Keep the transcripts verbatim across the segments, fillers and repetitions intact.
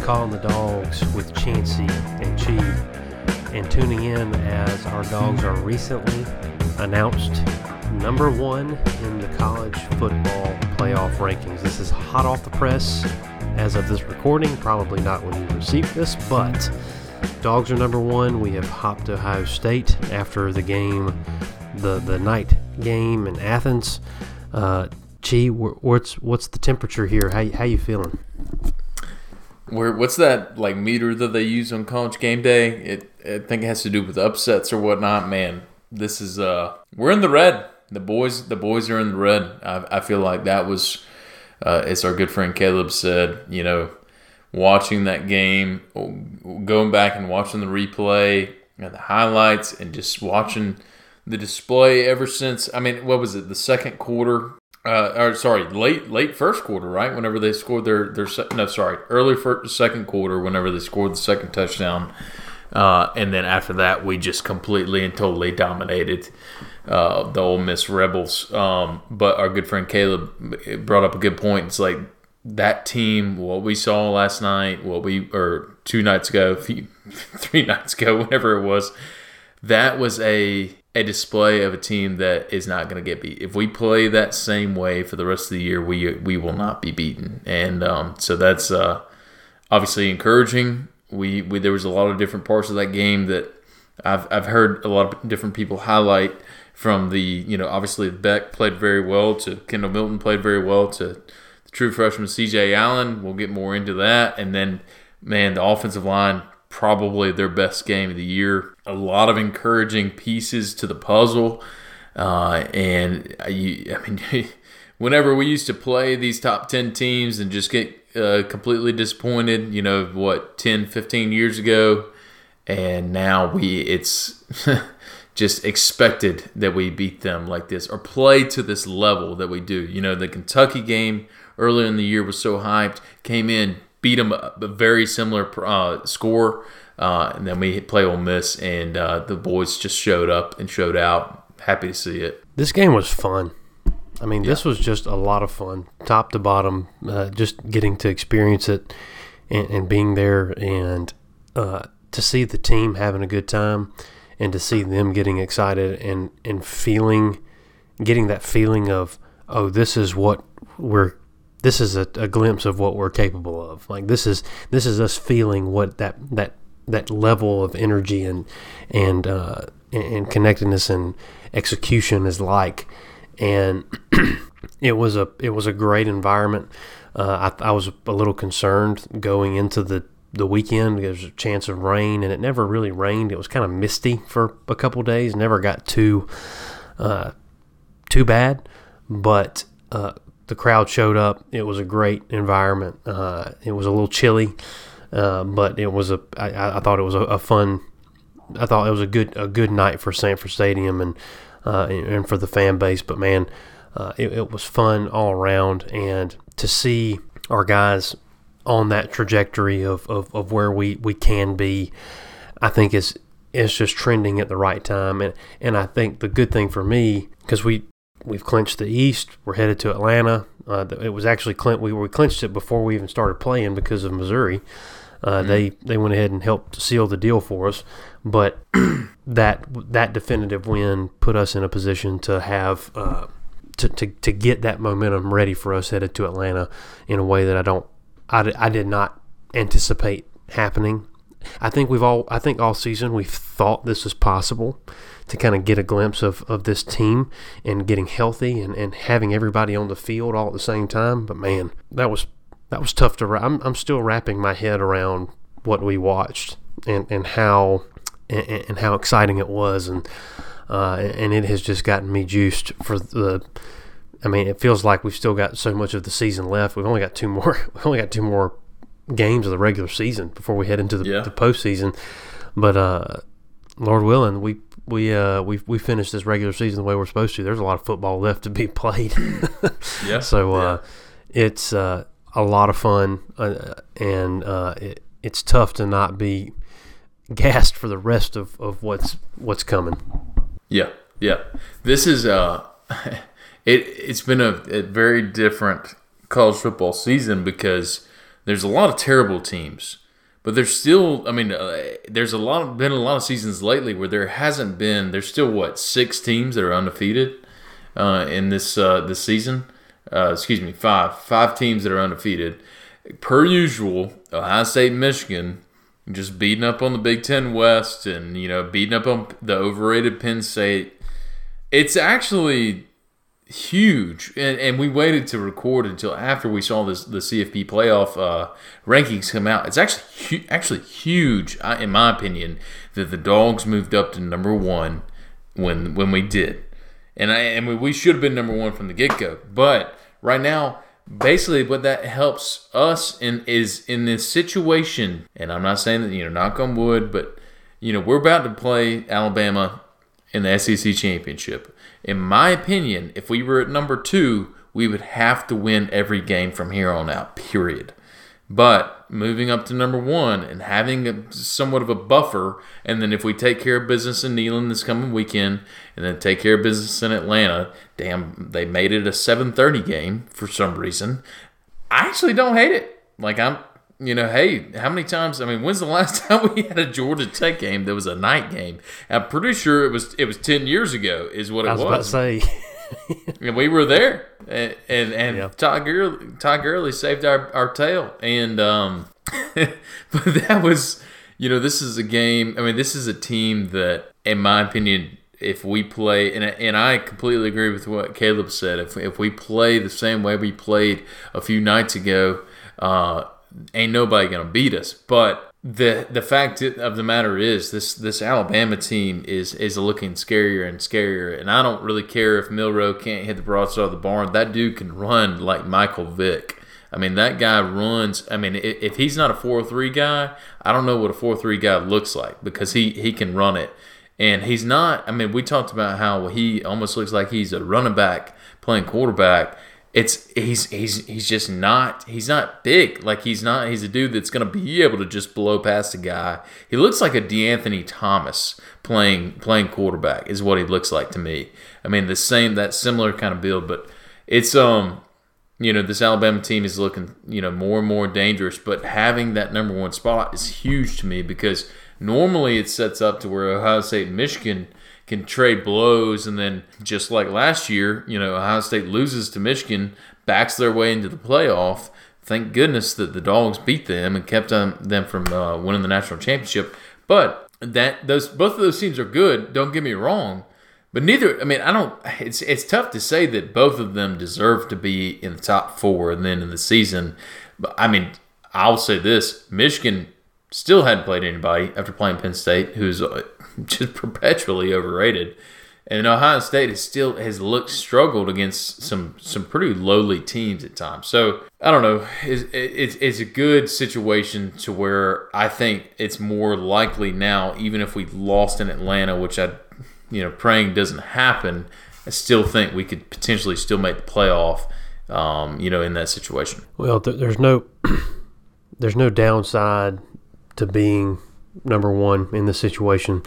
Calling the Dogs with Chancey and Chi, and tuning in as our dogs are recently announced number one in the college football playoff rankings. This is hot off the press as of this recording, probably not when you receive this, but dogs are number one. We have hopped to Ohio State after the game, the, the night game in Athens. Uh, Chi, what's what's the temperature here? How how you feeling? Where what's that like meter that they use on College Game Day? It I think it has to do with upsets or whatnot. Man, this is uh we're in the red. The boys the boys are in the red. I I feel like that was uh, as our good friend Caleb said. You know, watching that game, going back and watching the replay and the highlights, and just watching the display ever since. I mean, what was it? The second quarter. Uh, or sorry, late late first quarter, right? Whenever they scored their their no, sorry, early first, second quarter. Whenever they scored the second touchdown, uh, and then after that, we just completely and totally dominated uh, the Ole Miss Rebels. Um, but our good friend Caleb brought up a good point. It's like that team, what we saw last night, what we or two nights ago, few, three nights ago, whenever it was, that was a. a display of a team that is not going to get beat. If we play that same way for the rest of the year, we we will not be beaten. And um, so that's uh, obviously encouraging. We, we there was a lot of different parts of that game that I've I've heard a lot of different people highlight, from the, you know, obviously Beck played very well to Kendall Milton played very well to the true freshman C J Allen. We'll get more into that. And then, man, the offensive line, probably their best game of the year. A lot of encouraging pieces to the puzzle. Uh, and, you, I mean, whenever we used to play these top ten teams and just get uh, completely disappointed, you know, what, ten, fifteen years ago, and now we it's just expected that we beat them like this or play to this level that we do. You know, the Kentucky game earlier in the year was so hyped, came in, beat them a very similar uh, score, uh, and then we play Ole Miss, and uh, the boys just showed up and showed out. Happy to see it. This game was fun. I mean, yeah. This was just a lot of fun, top to bottom, uh, just getting to experience it and, and being there, and uh, to see the team having a good time, and to see them getting excited and, and feeling, getting that feeling of, oh, this is what we're This is a, a glimpse of what we're capable of. Like this is this is us feeling what that that that level of energy and and uh, and connectedness and execution is like. And it was a it was a great environment. Uh, I, I was a little concerned going into the, the weekend. There was a chance of rain, and it never really rained. It was kind of misty for a couple days. Never got too uh, too bad, but. Uh, The crowd showed up. It was a great environment. Uh, it was a little chilly, uh, but it was a. I, I thought it was a, a fun. I thought it was a good a good night for Sanford Stadium and uh, and for the fan base. But man, uh, it, it was fun all around, and to see our guys on that trajectory of, of, of where we, we can be, I think is is just trending at the right time. And and I think the good thing for me, because we. We've clinched the East. We're headed to Atlanta. Uh, it was actually Clint. We, we clinched it before we even started playing because of Missouri. Uh, mm-hmm. They they went ahead and helped seal the deal for us. But that that definitive win put us in a position to have uh, to, to to get that momentum ready for us headed to Atlanta in a way that I don't I, I did not anticipate happening. I think we've all I think all season we've thought this was possible, to kind of get a glimpse of, of this team and getting healthy and, and having everybody on the field all at the same time. But man, that was that was tough to wrap. I'm I'm still wrapping my head around what we watched and, and how and, and how exciting it was, and uh, and it has just gotten me juiced for the. I mean, it feels like we've still got so much of the season left. We've only got two more. We've only got two more games of the regular season before we head into the, yeah. the postseason. But uh, Lord willing, we we uh we we finished this regular season the way we're supposed to. There's a lot of football left to be played. yeah. So uh, yeah. it's uh, a lot of fun, uh, and uh, it, it's tough to not be gassed for the rest of, of what's what's coming. Yeah, yeah. This is uh, it. It's been a, a very different college football season because there's a lot of terrible teams, but there's still, I mean, uh, there's a lot been a lot of seasons lately where there hasn't been. There's still what six teams that are undefeated uh, in this uh, this season. Uh, excuse me, five five teams that are undefeated. Per usual, Ohio State, and Michigan, just beating up on the Big Ten West, and you know, beating up on the overrated Penn State. It's actually huge, and, and we waited to record until after we saw this the C F P playoff uh, rankings come out. It's actually hu- actually huge, in my opinion, that the Dogs moved up to number one when when we did, and I and we, we should have been number one from the get go. But right now, basically, what that helps us in is in this situation, and I'm not saying that, you know, knock on wood, but you know, we're about to play Alabama in the S E C championship. In my opinion, if we were at number two, we would have to win every game from here on out, period. But moving up to number one and having a, somewhat of a buffer, and then if we take care of business in Neyland this coming weekend, and then take care of business in Atlanta, damn, they made it a seven thirty game for some reason. I actually don't hate it. Like, I'm, you know, hey, how many times, I mean, when's the last time we had a Georgia Tech game that was a night game? I'm pretty sure it was it was ten years ago is what it was. I was about to say. And we were there, and and, and yeah. Todd Gurley, Todd Gurley saved our, our tail, and um, but that was, you know, this is a game. I mean, this is a team that, in my opinion, if we play, and and I completely agree with what Caleb said. If if we play the same way we played a few nights ago, uh, ain't nobody gonna beat us. But The the fact of the matter is, this this Alabama team is is looking scarier and scarier, and I don't really care if Milroe can't hit the broadside of the barn. That dude can run like Michael Vick. I mean, that guy runs. I mean, if he's not a four three guy, I don't know what a four three guy looks like, because he, he can run it. And he's not, I mean, we talked about how he almost looks like he's a running back playing quarterback. It's he's he's he's just not he's not big. Like, he's not he's a dude that's gonna be able to just blow past a guy. He looks like a DeAnthony Thomas playing playing quarterback is what he looks like to me. I mean, the same that similar kind of build, but it's um you know, this Alabama team is looking, you know, more and more dangerous. But having that number one spot is huge to me, because normally it sets up to where Ohio State and Michigan can trade blows, and then just like last year, you know, Ohio State loses to Michigan, backs their way into the playoff. Thank goodness that the Dogs beat them and kept them, them from uh, winning the national championship. But that those both of those teams are good. Don't get me wrong, but neither. I mean, I don't. It's it's tough to say that both of them deserve to be in the top four and then in the season. But I mean, I'll say this: Michigan still hadn't played anybody after playing Penn State, who's just perpetually overrated, and Ohio State has still has looked struggled against some some pretty lowly teams at times. So I don't know. It's, it's it's a good situation to where I think it's more likely now, even if we lost in Atlanta, which I, you know, praying doesn't happen. I still think we could potentially still make the playoff. Um, you know, in that situation. Well, th- there's no there's no downside to being number one in this situation.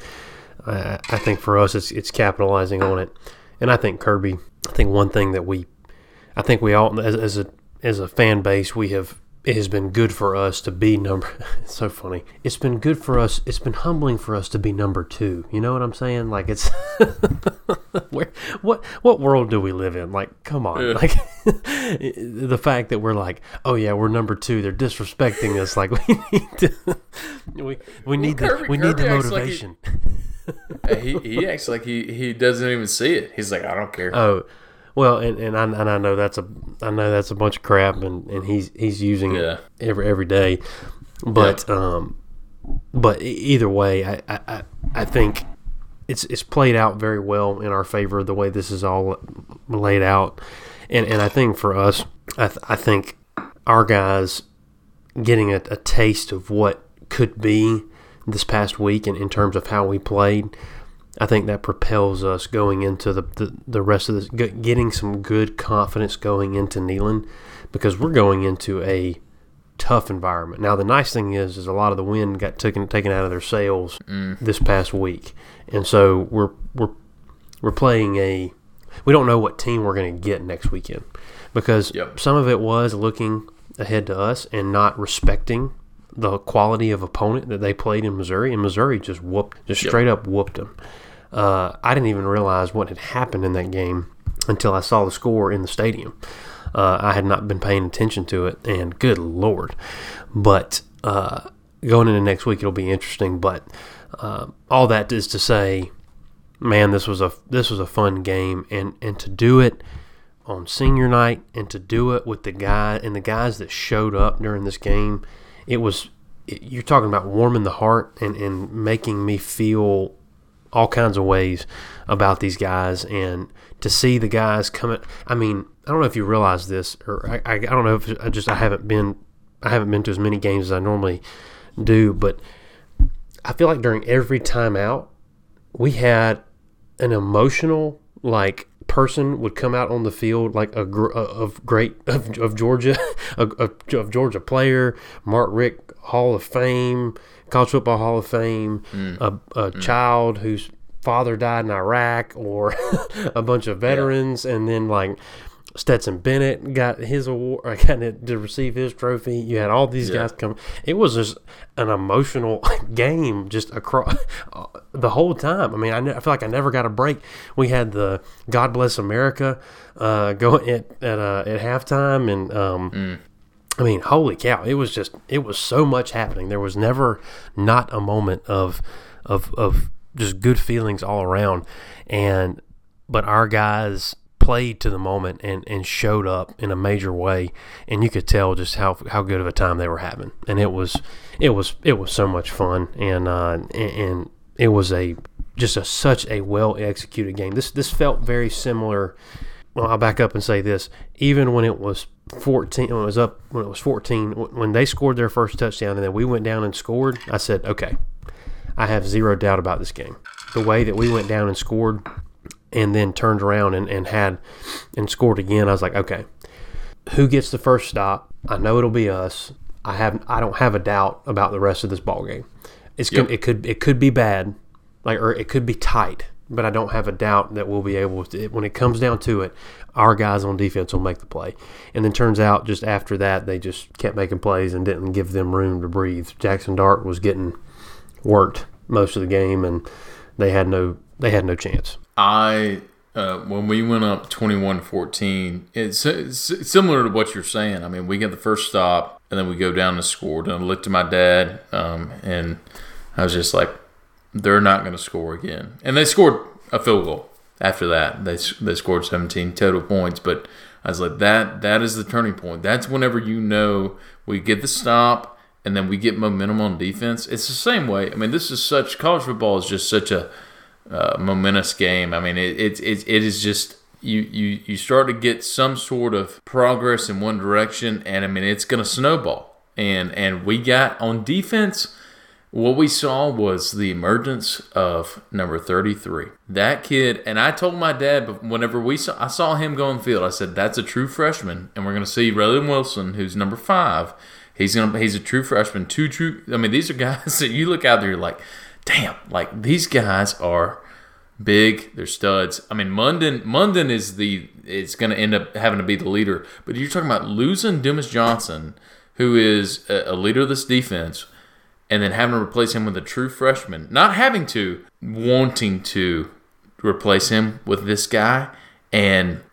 I, I think for us, it's it's capitalizing on it, and I think Kirby. I think one thing that we, I think we all as, as a as a fan base, we have it has been good for us to be number. It's so funny. It's been good for us. It's been humbling for us to be number two. You know what I'm saying? Like, it's where what what world do we live in? Like, come on. Yeah. Like the fact that we're like, oh yeah, we're number two. They're disrespecting us. Like, we need to, we we need well, Kirby, the we Kirby need the motivation. Like he, he, he acts like he, he doesn't even see it. He's like, I don't care. Oh. Well, and, and I and I know that's a I know that's a bunch of crap, and, and he's he's using yeah. it every every day, but yeah. um, but either way, I, I, I think it's it's played out very well in our favor the way this is all laid out, and and I think for us, I th- I think our guys getting a, a taste of what could be this past week in, in terms of how we played. I think that propels us going into the, the, the rest of this, getting some good confidence going into Neyland, because we're going into a tough environment. Now, the nice thing is, is a lot of the wind got taken taken out of their sails mm. this past week, and so we're we're we're playing a. We don't know what team we're going to get next weekend, because yep. some of it was looking ahead to us and not respecting the quality of opponent that they played in Missouri, and Missouri just whooped, just straight yep. up whooped them. Uh, I didn't even realize what had happened in that game until I saw the score in the stadium. Uh, I had not been paying attention to it, and good Lord. But uh, going into next week, it'll be interesting. But uh, all that is to say, man, this was a this was a fun game, and, and to do it on senior night, and to do it with the guy and the guys that showed up during this game, it was it, you're talking about warming the heart and, and making me feel all kinds of ways about these guys, and to see the guys come at, I mean, I don't know if you realize this, or I, I, I don't know if I just I haven't been I haven't been to as many games as I normally do, but I feel like during every timeout we had an emotional like person would come out on the field, like a of great of, of Georgia of, of Georgia player, Mark Richt, Hall of Fame, College Football Hall of Fame, mm. a, a mm. child whose father died in Iraq, or a bunch of veterans, yeah. and then like Stetson Bennett got his award, or got to receive his trophy. You had all these yeah. guys come. It was just an emotional game, just across the whole time. I mean, I, ne- I feel like I never got a break. We had the "God Bless America" uh, going at at, uh, at halftime, and um, mm. I mean, holy cow! It was just it was so much happening. There was never not a moment of of of just good feelings all around, and but our guys played to the moment and, and showed up in a major way, and you could tell just how how good of a time they were having, and it was it was it was so much fun, and uh, and, and it was a just a such a well executed game. This this felt very similar. Well, I'll back up and say this: even when it was fourteen, when it was up, when it was fourteen, when they scored their first touchdown, and then we went down and scored, I said, okay, I have zero doubt about this game. The way that we went down and scored, and then turned around and, and had and scored again, I was like, okay, who gets the first stop? I know it'll be us. I have I don't have a doubt about the rest of this ball game. It's yep. it could it could be bad, like or it could be tight, but I don't have a doubt that we'll be able to. When it comes down to it, our guys on defense will make the play. And then turns out just after that, they just kept making plays and didn't give them room to breathe. Jackson Dart was getting worked most of the game, and they had no they had no chance. I uh, when we went up twenty-one fourteen, it's, it's similar to what you're saying. I mean, we get the first stop, and then we go down and score. And I looked at my dad, um, and I was just like, they're not going to score again. And they scored a field goal after that. They they scored seventeen total points, but I was like, that that is the turning point. That's whenever you know we get the stop, and then we get momentum on defense. It's the same way. I mean, this is such – college football is just such a uh, momentous game. I mean, it, it, it, it is just you, – you, you start to get some sort of progress in one direction, and, I mean, it's going to snowball. And, and we got – on defense – what we saw was the emergence of number thirty-three. That kid, and I told my dad, but whenever we saw, I saw him go on the field, I said, that's a true freshman, and we're going to see Raylan Wilson, who's number five. He's gonna, he's a true freshman. Two true, I mean, these are guys that you look out there, you're like, damn, like these guys are big. They're studs. I mean, Munden, Munden is the, it's going to end up having to be the leader, but you're talking about losing Dumas Johnson, who is a, a leader of this defense, and then having to replace him with a true freshman. Not having to, wanting to replace him with this guy. And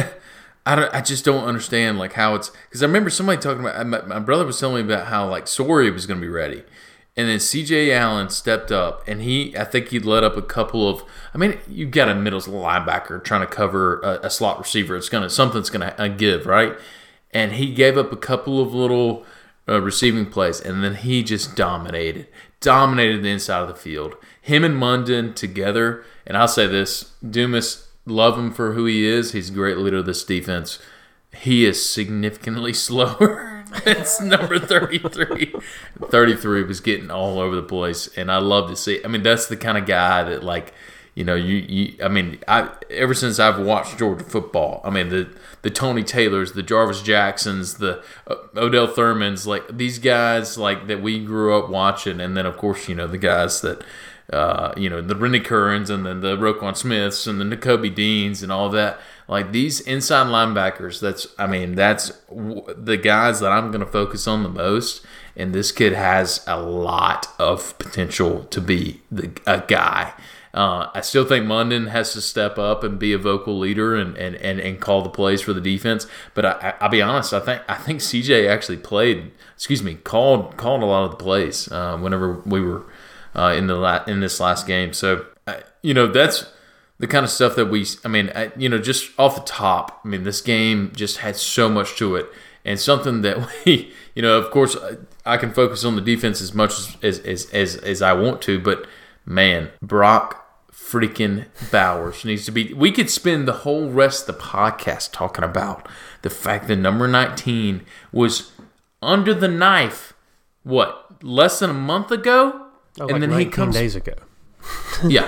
I, don't, I just don't understand like how it's... Because I remember somebody talking about... My, my brother was telling me about how like Sori was going to be ready. And then C J Allen stepped up. And he, I think he led up a couple of... I mean, you've got a middle linebacker trying to cover a, a slot receiver. It's gonna Something's going to give, right? And he gave up a couple of little... Uh, receiving plays, and then he just dominated, dominated the inside of the field. Him and Munden together, and I'll say this, Dumas, love him for who he is. He's a great leader of this defense. He is significantly slower. It's number thirty-three. thirty-three was getting all over the place, and I love to see. I mean, that's the kind of guy that, like, you know, you, you I mean, I ever since I've watched Georgia football, I mean, the the Tony Taylors, the Jarvis Jacksons, the uh, Odell Thurmans, like these guys like that we grew up watching, and then of course, you know, the guys that uh, you know, the Rennie Currans and then the Roquan Smiths and the N'Kobe Deans and all that. Like these inside linebackers, that's I mean that's w- the guys that I'm going to focus on the most. And this kid has a lot of potential to be the, a guy. Uh, I still think Munden has to step up and be a vocal leader and, and, and, and call the plays for the defense. But I, I, I'll be honest, I think I think C J actually played, excuse me, called called a lot of the plays uh, whenever we were uh, in the la- in this last game. So uh, you know that's the kind of stuff that we. I mean, I, you know, just off the top, I mean, this game just had so much to it, and something that we, you know, of course, I can focus on the defense as much as as as, as I want to, but man, Brock freaking Bowers needs to be. We could spend the whole rest of the podcast talking about the fact that number nineteen was under the knife. What, less than a month ago? Oh, and like then he comes days ago. Yeah,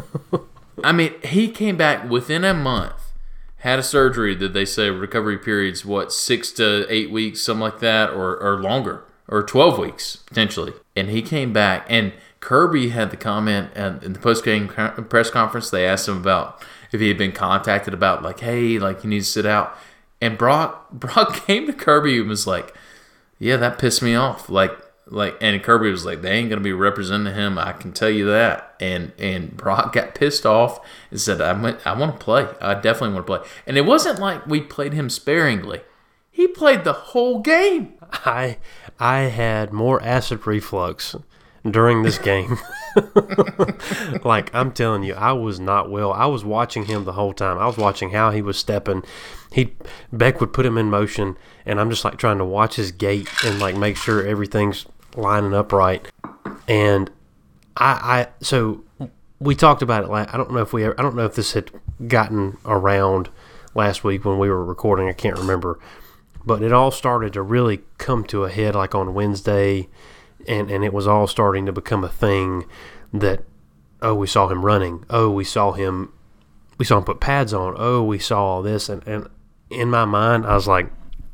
I mean, he came back within a month. Had a surgery that they say recovery period's what, six to eight weeks, something like that, or or longer, or twelve weeks potentially. And he came back and. Kirby had the comment in the post-game press conference. They asked him about if he had been contacted about, like, hey, like, you need to sit out. And Brock Brock came to Kirby and was like, yeah, that pissed me off. Like, like, and Kirby was like, they ain't going to be representing him. I can tell you that. And and Brock got pissed off and said, I, I want to play. I definitely want to play. And it wasn't like we played him sparingly. He played the whole game. I I had more acid reflux during this game. Like, I'm telling you, I was not well. I was watching him the whole time. I was watching how he was stepping. He Beck would put him in motion, and I'm just like trying to watch his gait and like make sure everything's lining up right. And I, I so we talked about it. Last, I don't know if we ever, I don't know if this had gotten around last week when we were recording. I can't remember, but it all started to really come to a head like on Wednesday. And and it was all starting to become a thing that, oh, we saw him running. Oh, we saw him we saw him put pads on. Oh, we saw all this. And, and in my mind, I was like,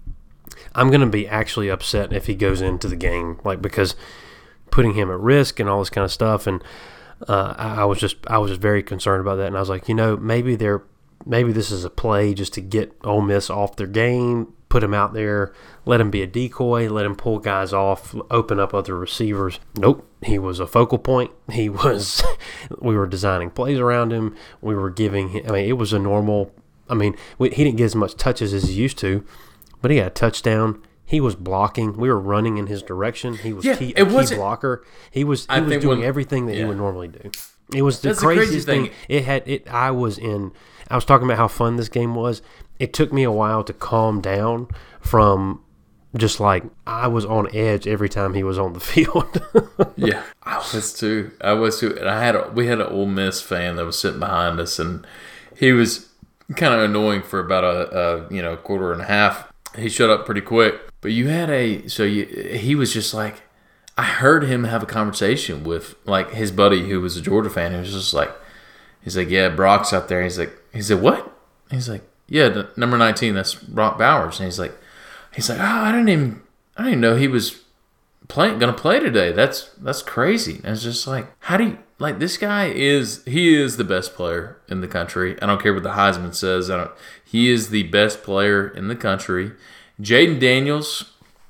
I'm going to be actually upset if he goes into the game. Like, because putting him at risk and all this kind of stuff. And uh, I, I was just I was just very concerned about that. And I was like, you know, maybe they're maybe this is a play just to get Ole Miss off their game, put him out there, let him be a decoy, let him pull guys off, open up other receivers. Nope, he was a focal point. He was, we were designing plays around him. We were giving him, I mean, it was a normal, I mean, we, he didn't get as much touches as he used to, but he had a touchdown. He was blocking. We were running in his direction. He was yeah, key, a key blocker. He was, he I was think doing when, everything that yeah. he would normally do. It was the That's craziest the crazy thing. thing. It had it. I was in. I was talking about how fun this game was. It took me a while to calm down from just like I was on edge every time he was on the field. Yeah, I was too. I was too. And I had a, we had an Ole Miss fan that was sitting behind us, and he was kind of annoying for about a, a you know quarter and a half. He shut up pretty quick. But you had a so you he was just like. I heard him have a conversation with like his buddy who was a Georgia fan. He was just like, he's like, yeah, Brock's out there. He's like, he said, what? He's like, yeah, the, number nineteen, that's Brock Bowers. And he's like, he's like, oh, I didn't even, I didn't even know he was playing, gonna play today. That's that's crazy. And it's just like, how do you like this guy is he is the best player in the country. I don't care what the Heisman says. I don't. He is the best player in the country. Jaden Daniels.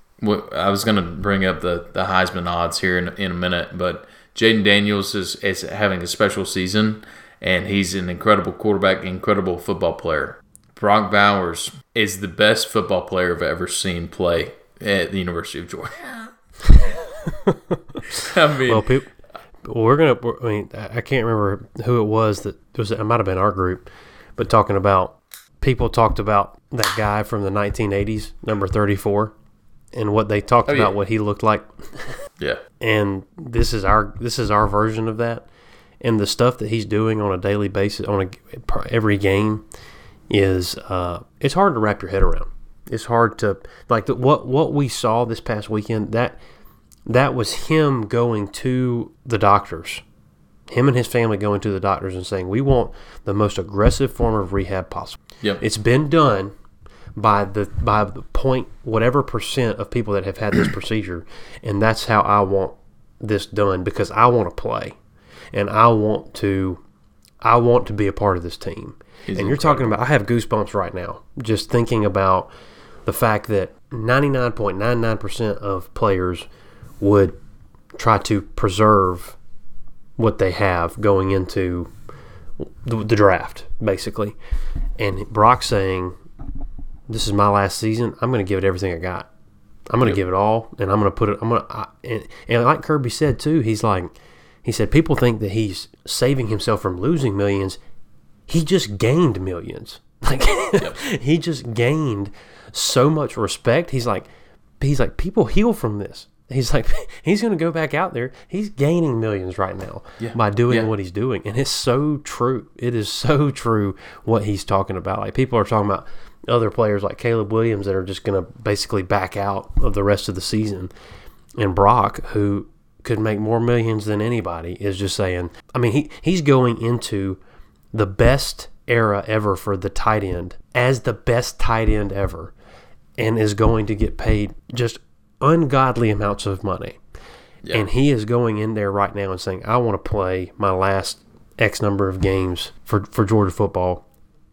I was going to bring up the, the Heisman odds here in, in a minute, but Jaden Daniels is, is having a special season, and he's an incredible quarterback, incredible football player. Brock Bowers is the best football player I've ever seen play at the University of Georgia. I mean, well, people, we're gonna. I mean, I can't remember who it was that it was. It might have been our group, but talking about people talked about that guy from the nineteen eighties, number thirty-four. And what they talked oh, about, yeah. what he looked like. Yeah. And this is our this is our version of that. And the stuff that he's doing on a daily basis, on a, every game, is uh, it's hard to wrap your head around. It's hard to like the, what what we saw this past weekend. That that was him going to the doctors, him and his family going to the doctors and saying, "We want the most aggressive form of rehab possible." Yep. It's been done. By the by the point whatever percent of people that have had this procedure, and that's how I want this done because I want to play, and I want to, I want to be a part of this team. He's and you're incredible. Talking about, I have goosebumps right now just thinking about the fact that ninety-nine point nine nine percent of players would try to preserve what they have going into the, the draft, basically. And Brock saying, "This is my last season. I'm going to give it everything I got. I'm going to yep. give it all, and I'm going to put it. I'm going to." And, and like Kirby said too, he's like, he said people think that he's saving himself from losing millions. He just gained millions. Like yep. he just gained so much respect. He's like, he's like, people heal from this. He's like, he's going to go back out there. He's gaining millions right now yeah. by doing yeah. what he's doing. And it's so true. It is so true what he's talking about. Like, people are talking about other players like Caleb Williams that are just going to basically back out of the rest of the season. And Brock, who could make more millions than anybody, is just saying, I mean, he, he's going into the best era ever for the tight end as the best tight end ever, and is going to get paid just ungodly amounts of money. Yeah. And he is going in there right now and saying, I want to play my last X number of games for, for Georgia football.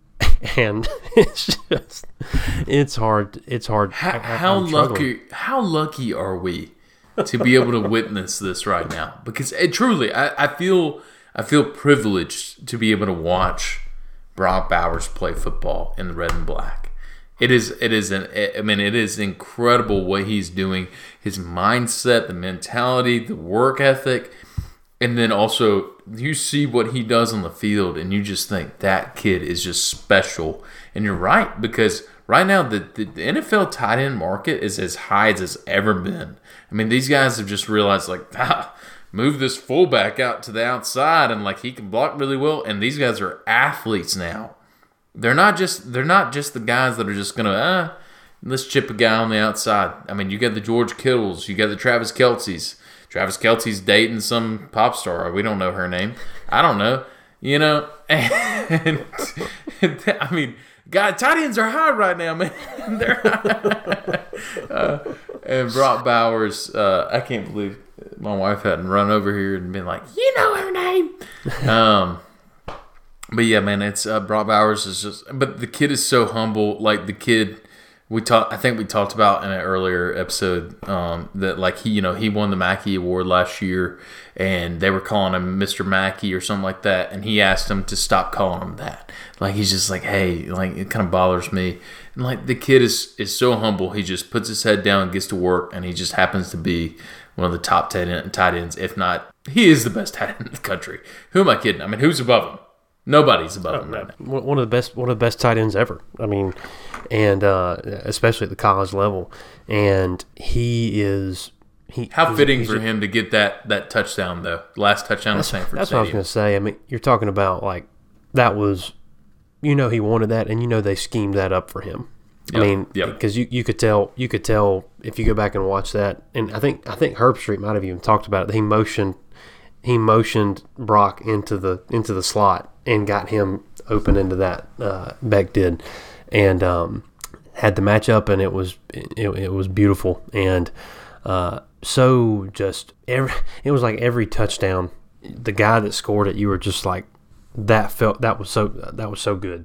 And it's just, it's hard. It's hard. How, I, how lucky, how lucky are we to be able to witness this right now? Because it, truly, I, I feel, I feel privileged to be able to watch Brock Bowers play football in the red and black. It is, it is an, I mean, it is incredible what he's doing. His mindset, the mentality, the work ethic, and then also you see what he does on the field, and you just think that kid is just special. And you're right, because right now the, the, the N F L tight end market is as high as it's ever been. I mean, these guys have just realized, like, ah, move this fullback out to the outside, and like he can block really well. And these guys are athletes now. They're not just they're not just the guys that are just gonna ah, let's chip a guy on the outside. I mean, you got the George Kittles, you got the Travis Kelce's. Travis Kelce's dating some pop star. We don't know her name. I don't know. You know, and, and I mean, God, tight ends are high right now, man. They're high. uh, and Brock Bowers, uh, I can't believe my wife hadn't run over here and been like, you know her name. Um. But yeah, man, it's uh, Brock Bowers is just. But the kid is so humble. Like the kid, we talked. I think we talked about in an earlier episode um, that like he, you know, he won the Mackey Award last year, and they were calling him Mister Mackey or something like that. And he asked him to stop calling him that. Like he's just like, hey, like it kind of bothers me. And like the kid is is so humble. He just puts his head down and gets to work, and he just happens to be one of the top tight ends, if not, he is the best tight end in the country. Who am I kidding? I mean, who's above him? Nobody's above him right now. One of the best, one of the best tight ends ever. I mean, and uh, especially at the college level. And he is. He, How he's, fitting he's for just, him to get that, that touchdown though. Last touchdown at Sanford That's Stadium. what I was going to say. I mean, you're talking about like that was, you know, he wanted that, and you know they schemed that up for him. Yep, I mean, because yep. you, you could tell you could tell if you go back and watch that, and I think I think Herbstreit might have even talked about it. He motioned he motioned Brock into the into the slot and got him open into that. Uh, Beck did, and um, had the matchup, and it was it, it was beautiful, and uh, so just every it was like every touchdown, the guy that scored it, you were just like. That felt that was so that was so good.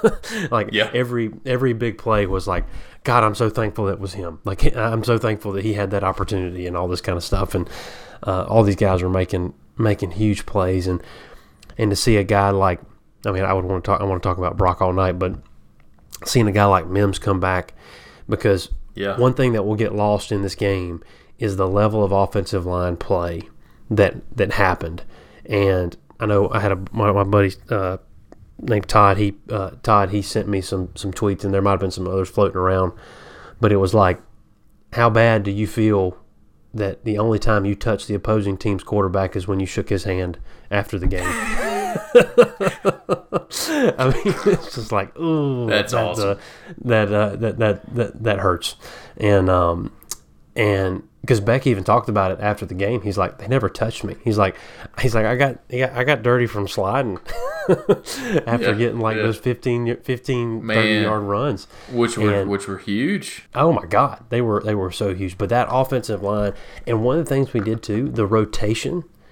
Like yeah. every every big play was like, God, I'm so thankful that was him. Like I'm so thankful that he had that opportunity and all this kind of stuff. And uh, all these guys were making making huge plays, and and to see a guy like, I mean, I would want to talk. I want to talk about Brock all night, but seeing a guy like Mims come back, because yeah. one thing that will get lost in this game is the level of offensive line play that that happened, and. I know I had a my, my buddy uh, named Todd. He uh, Todd he sent me some some tweets, and there might have been some others floating around. But it was like, how bad do you feel that the only time you touch the opposing team's quarterback is when you shook his hand after the game? I mean, it's just like, ooh, that's that, awesome. Uh, that, uh, that that that that hurts, and um and. Because Beck even talked about it after the game. He's like, they never touched me. He's like, he's like, I got, I got dirty from sliding after yeah, getting like yeah. those fifteen, fifteen Man, thirty yard runs, which were and, which were huge. Oh my God, they were they were so huge. But that offensive line, and one of the things we did too, the rotation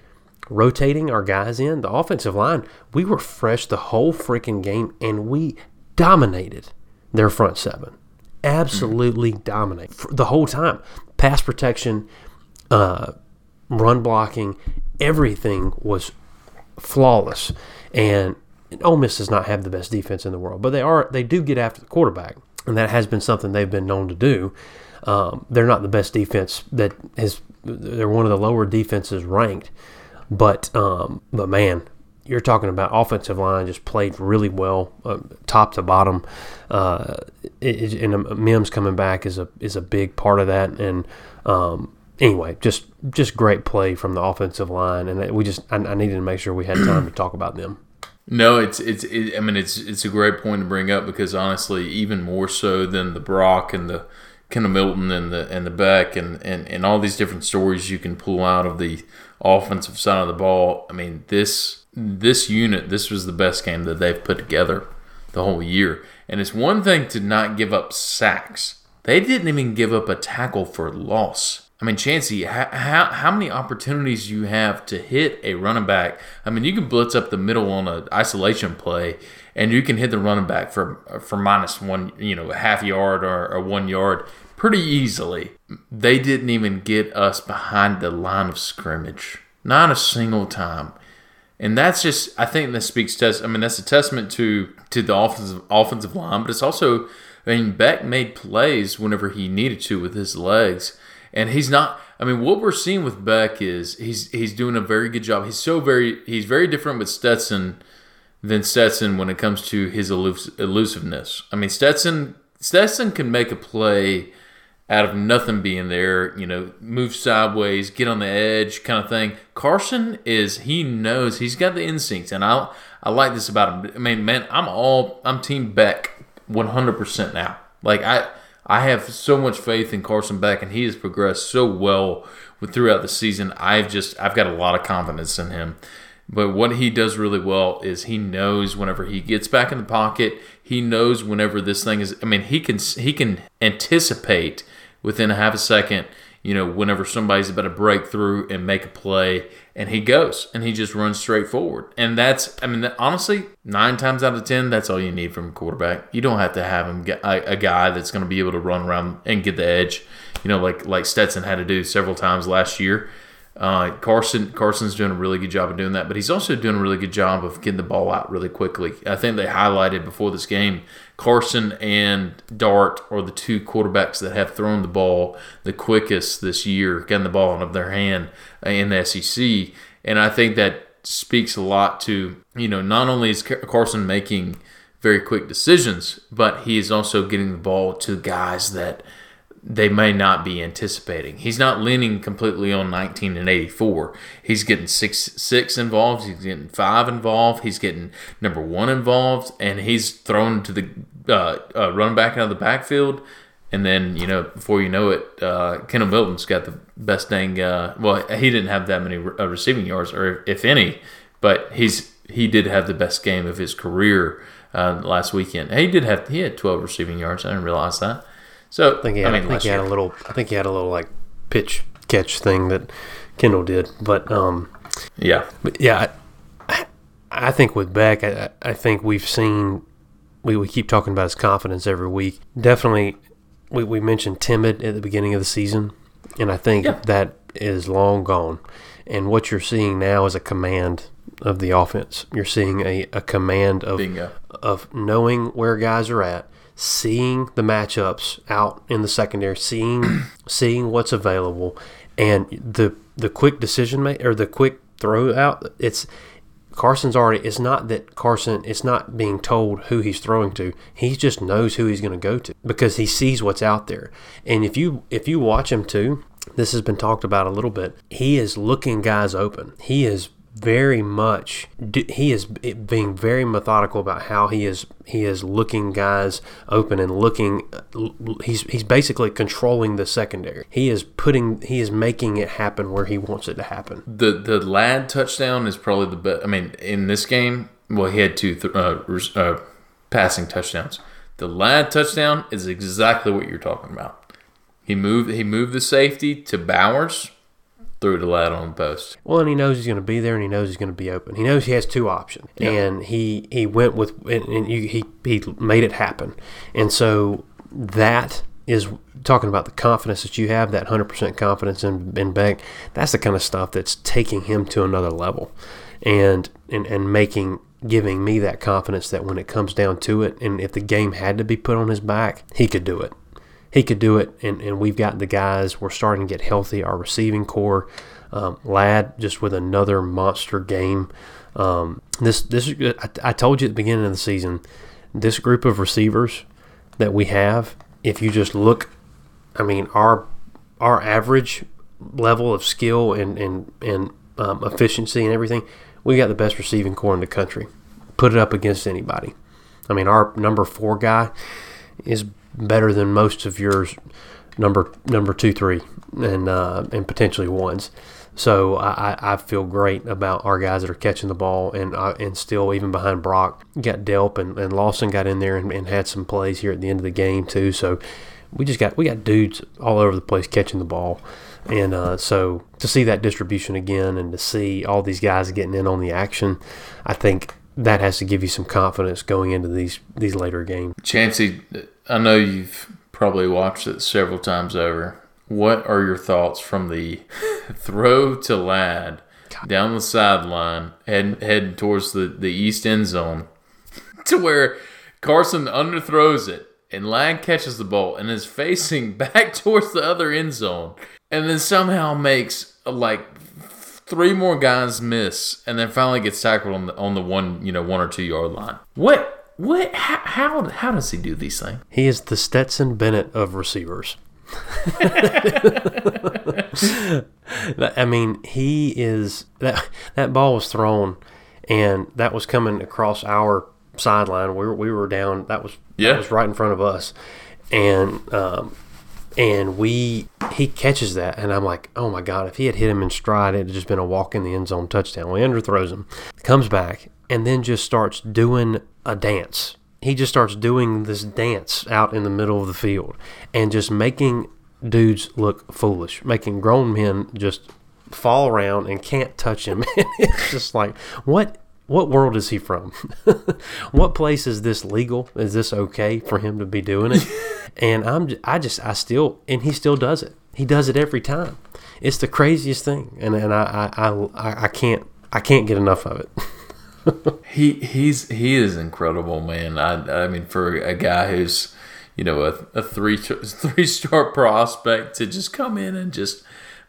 rotating our guys in. The offensive line, we were fresh the whole freaking game, and we dominated their front seven. Absolutely mm-hmm. dominate the whole time. Pass protection, uh, run blocking, everything was flawless. And Ole Miss does not have the best defense in the world, but they are they do get after the quarterback, and that has been something they've been known to do. Um, they're not the best defense that has. They're one of the lower defenses ranked, but um, but man, you're talking about offensive line just played really well, uh, top to bottom. Uh, it, it, and Mims coming back is a is a big part of that. And um, anyway, just just great play from the offensive line, and we just I, I needed to make sure we had time to talk about them. No, it's it's. It, I mean, it's it's a great point to bring up because honestly, even more so than the Brock and the Kendall Milton and the and the Beck and, and, and all these different stories you can pull out of the offensive side of the ball. I mean, this this unit, this was the best game that they've put together the whole year. And it's one thing to not give up sacks. They didn't even give up a tackle for loss. I mean, Chancey, how, how, how many opportunities you have to hit a running back? I mean, you can blitz up the middle on an isolation play, and you can hit the running back for for minus one, you know, a half yard or, or one yard pretty easily. They didn't even get us behind the line of scrimmage, not a single time. And that's just, I think that speaks to, I mean, that's a testament to to the offensive offensive line, but it's also, I mean, Beck made plays whenever he needed to with his legs. And he's not. I mean, what we're seeing with Beck is he's he's doing a very good job. He's so very he's very different with Stetson than Stetson when it comes to his elus- elusiveness. I mean, Stetson Stetson can make a play out of nothing being there. You know, move sideways, get on the edge, kind of thing. Carson is he knows he's got the instincts, and I I like this about him. I mean, man, I'm all I'm Team Beck one hundred percent now. Like I. I have so much faith in Carson Beck, and he has progressed so well with throughout the season. I've just I've got a lot of confidence in him. But what he does really well is he knows whenever he gets back in the pocket, he knows whenever this thing is. I mean, he can he can anticipate within a half a second, you know, whenever somebody's about to break through and make a play, and he goes and he just runs straight forward. And that's, I mean, honestly, nine times out of ten, that's all you need from a quarterback. You don't have to have him get a, a guy that's going to be able to run around and get the edge, you know, like like Stetson had to do several times last year. Uh, Carson Carson's doing a really good job of doing that, but he's also doing a really good job of getting the ball out really quickly. I think they highlighted before this game, Carson and Dart are the two quarterbacks that have thrown the ball the quickest this year, getting the ball out of their hand in the S E C. And I think that speaks a lot to, you know, not only is Carson making very quick decisions, but he is also getting the ball to guys that they may not be anticipating. He's not leaning completely on nineteen and eighty-four. He's getting six six involved. He's getting five involved. He's getting number one involved, and he's thrown to the uh, uh, running back out of the backfield. And then, you know, before you know it, uh, Kendall Milton's got the best dang. Uh, well, he didn't have that many uh, receiving yards, or if any, but he's he did have the best game of his career uh, last weekend. He did have he had twelve receiving yards. I didn't realize that. So I think he had, I mean, I think he had a little. I think he had a little like pitch catch thing that Kendall did, but um, yeah, but yeah, I, I think with Beck, I, I think we've seen. We, we keep talking about his confidence every week. Definitely, we we mentioned timid at the beginning of the season, and I think yeah. that is long gone. And what you're seeing now is a command of the offense. You're seeing a, a command of Bingo. of knowing where guys are at. Seeing the matchups out in the secondary, seeing seeing what's available, and the the quick decision make or the quick throw out. It's Carson's already. It's not that Carson. It's not being told who he's throwing to. He just knows who he's going to go to because he sees what's out there. And if you if you watch him too, this has been talked about a little bit. He is looking guys open. He is. Very much, he is being very methodical about how he is he is looking guys open and looking. He's he's basically controlling the secondary. He is putting he is making it happen where he wants it to happen. The the Ladd touchdown is probably the best. I mean, in this game, well, he had two th- uh, uh, passing touchdowns. The Ladd touchdown is exactly what you're talking about. He moved he moved the safety to Bowers. threw to Ladd on the post. Well, and he knows he's going to be there, and he knows he's going to be open. He knows he has two options, yeah. and he he went with and, and he he made it happen. And so that is talking about the confidence that you have, that one hundred percent confidence in, in Beck. That's the kind of stuff that's taking him to another level, and and and making giving me that confidence that when it comes down to it, and if the game had to be put on his back, he could do it. He could do it, and, and we've got the guys. We're starting to get healthy. Our receiving core, um, Ladd, just with another monster game. Um, this this I, I told you at the beginning of the season, this group of receivers that we have, if you just look, I mean, our our average level of skill and and and um, efficiency and everything, we got the best receiving core in the country. Put it up against anybody. I mean, our number four guy is better than most of yours number number two, three, and uh, and potentially ones. So I, I feel great about our guys that are catching the ball, and uh, and still even behind Brock, got Delp and, and Lawson got in there and, and had some plays here at the end of the game too. So we just got we got dudes all over the place catching the ball, and uh, so to see that distribution again and to see all these guys getting in on the action, I think that has to give you some confidence going into these these later games. Chancey, I know you've probably watched it several times over. What are your thoughts from the throw to Ladd down the sideline, head, heading towards the, the east end zone, to where Carson underthrows it, and Ladd catches the ball and is facing back towards the other end zone, and then somehow makes like three more guys miss, and then finally gets tackled on the on the one you know one or two yard line. What? What? How, how? How does he do these things? He is the Stetson Bennett of receivers. I mean, he is that that ball was thrown, and that was coming across our sideline. We were we were down. That was yeah. that was right in front of us, and um, and we he catches that, and I'm like, oh my God! If he had hit him in stride, it had just been a walk in the end zone touchdown. We underthrows him, comes back, and then just starts doing a dance. He just starts doing this dance out in the middle of the field and just making dudes look foolish, making grown men just fall around and can't touch him. It's just like, what what world is he from? What place is this legal? Is this okay for him to be doing it? And I'm I just I still and he still does it. He does it every time. It's the craziest thing, and and I I I, I can't I can't get enough of it. he he's he is incredible, man. I I mean, for a guy who's you know a, a three three star prospect to just come in and just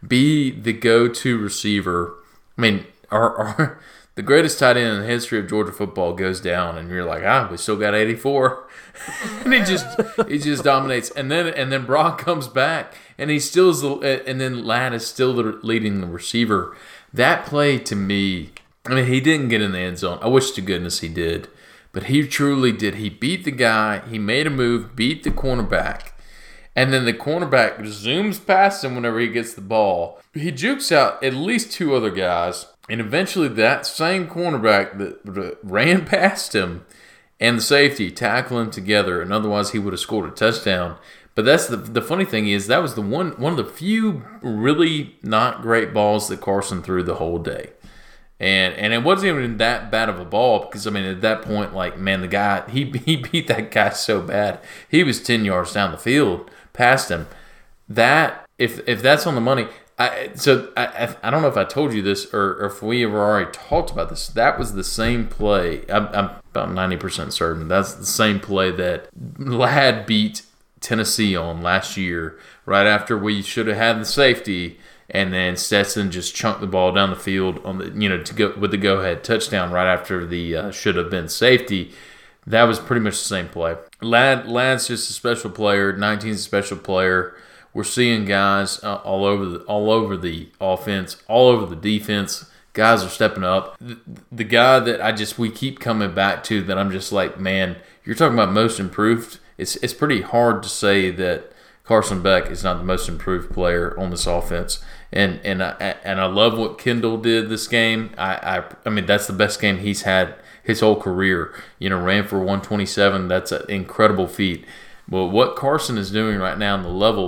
be the go to receiver. I mean, our, our the greatest tight end in the history of Georgia football goes down, and you're like, ah, we still got eighty-four, and he just he just dominates. And then and then Brock comes back, and he still is, the, and then Ladd is still the, leading the receiver. That play to me. I mean, he didn't get in the end zone. I wish to goodness he did. But he truly did. He beat the guy. He made a move, beat the cornerback. And then the cornerback zooms past him whenever he gets the ball. He jukes out at least two other guys. And eventually that same cornerback that ran past him and the safety tackle him together. And otherwise he would have scored a touchdown. But that's the the funny thing is that was the one one of the few really not great balls that Carson threw the whole day. And and it wasn't even that bad of a ball because, I mean, at that point, like, man, the guy, he he beat that guy so bad. He was ten yards down the field past him. That, if if that's on the money, I so I I don't know if I told you this or, or if we ever already talked about this. That was the same play. I'm, I'm about ninety percent certain. That's the same play that Ladd beat Tennessee on last year, right after we should have had the safety. And then Stetson just chunked the ball down the field on the, you know, to go with the go-ahead touchdown right after the uh, should have been safety. That was pretty much the same play. Ladd, Ladd's just a special player. nineteen's a special player. We're seeing guys uh, all over the all over the offense, all over the defense. Guys are stepping up. The, the guy that I just we keep coming back to that I'm just like, man, you're talking about most improved. It's it's pretty hard to say that Carson Beck is not the most improved player on this offense. And and I, and I love what Kendall did this game. I, I I mean, that's the best game he's had his whole career. You know, ran for one twenty-seven. That's an incredible feat. But what Carson is doing right now on the level,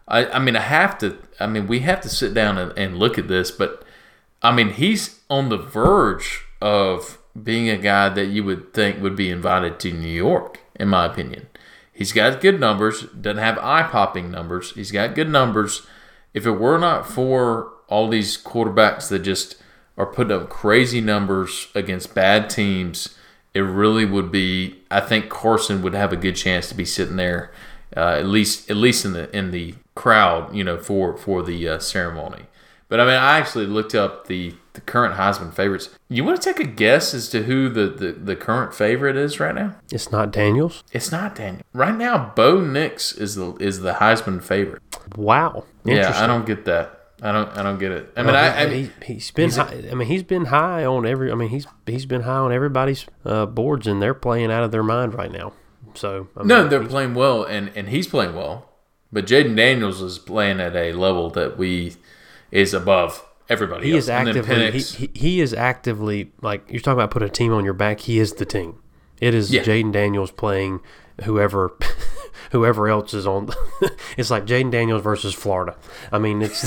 I, I mean, I have to. I mean, we have to sit down and, and look at this. But I mean, he's on the verge of being a guy that you would think would be invited to New York, in my opinion. He's got good numbers. Doesn't have eye-popping numbers. He's got good numbers. If it were not for all these quarterbacks that just are putting up crazy numbers against bad teams, it really would be. I think Carson would have a good chance to be sitting there, uh, at least at least in the in the crowd, you know, for for the uh, ceremony. But I mean, I actually looked up the, the current Heisman favorites. You want to take a guess as to who the, the, the current favorite is right now? It's not Daniels. It's not Daniel. Right now, Bo Nix is the is the Heisman favorite. Wow. Yeah, I don't get that. I don't. I don't get it. I mean, well, I, I he, he's been. He's high, I mean, he's been high on every. I mean, he's he's been high on everybody's uh, boards, and they're playing out of their mind right now. So I mean, no, they're playing well, and, and he's playing well. But Jaden Daniels is playing at a level that we is above everybody he else. Is actively, he, he he is actively like you're talking about. Put a team on your back. He is the team. It is yeah. Jaden Daniels playing whoever. Whoever else is on, it's like Jaden Daniels versus Florida. I mean, it's.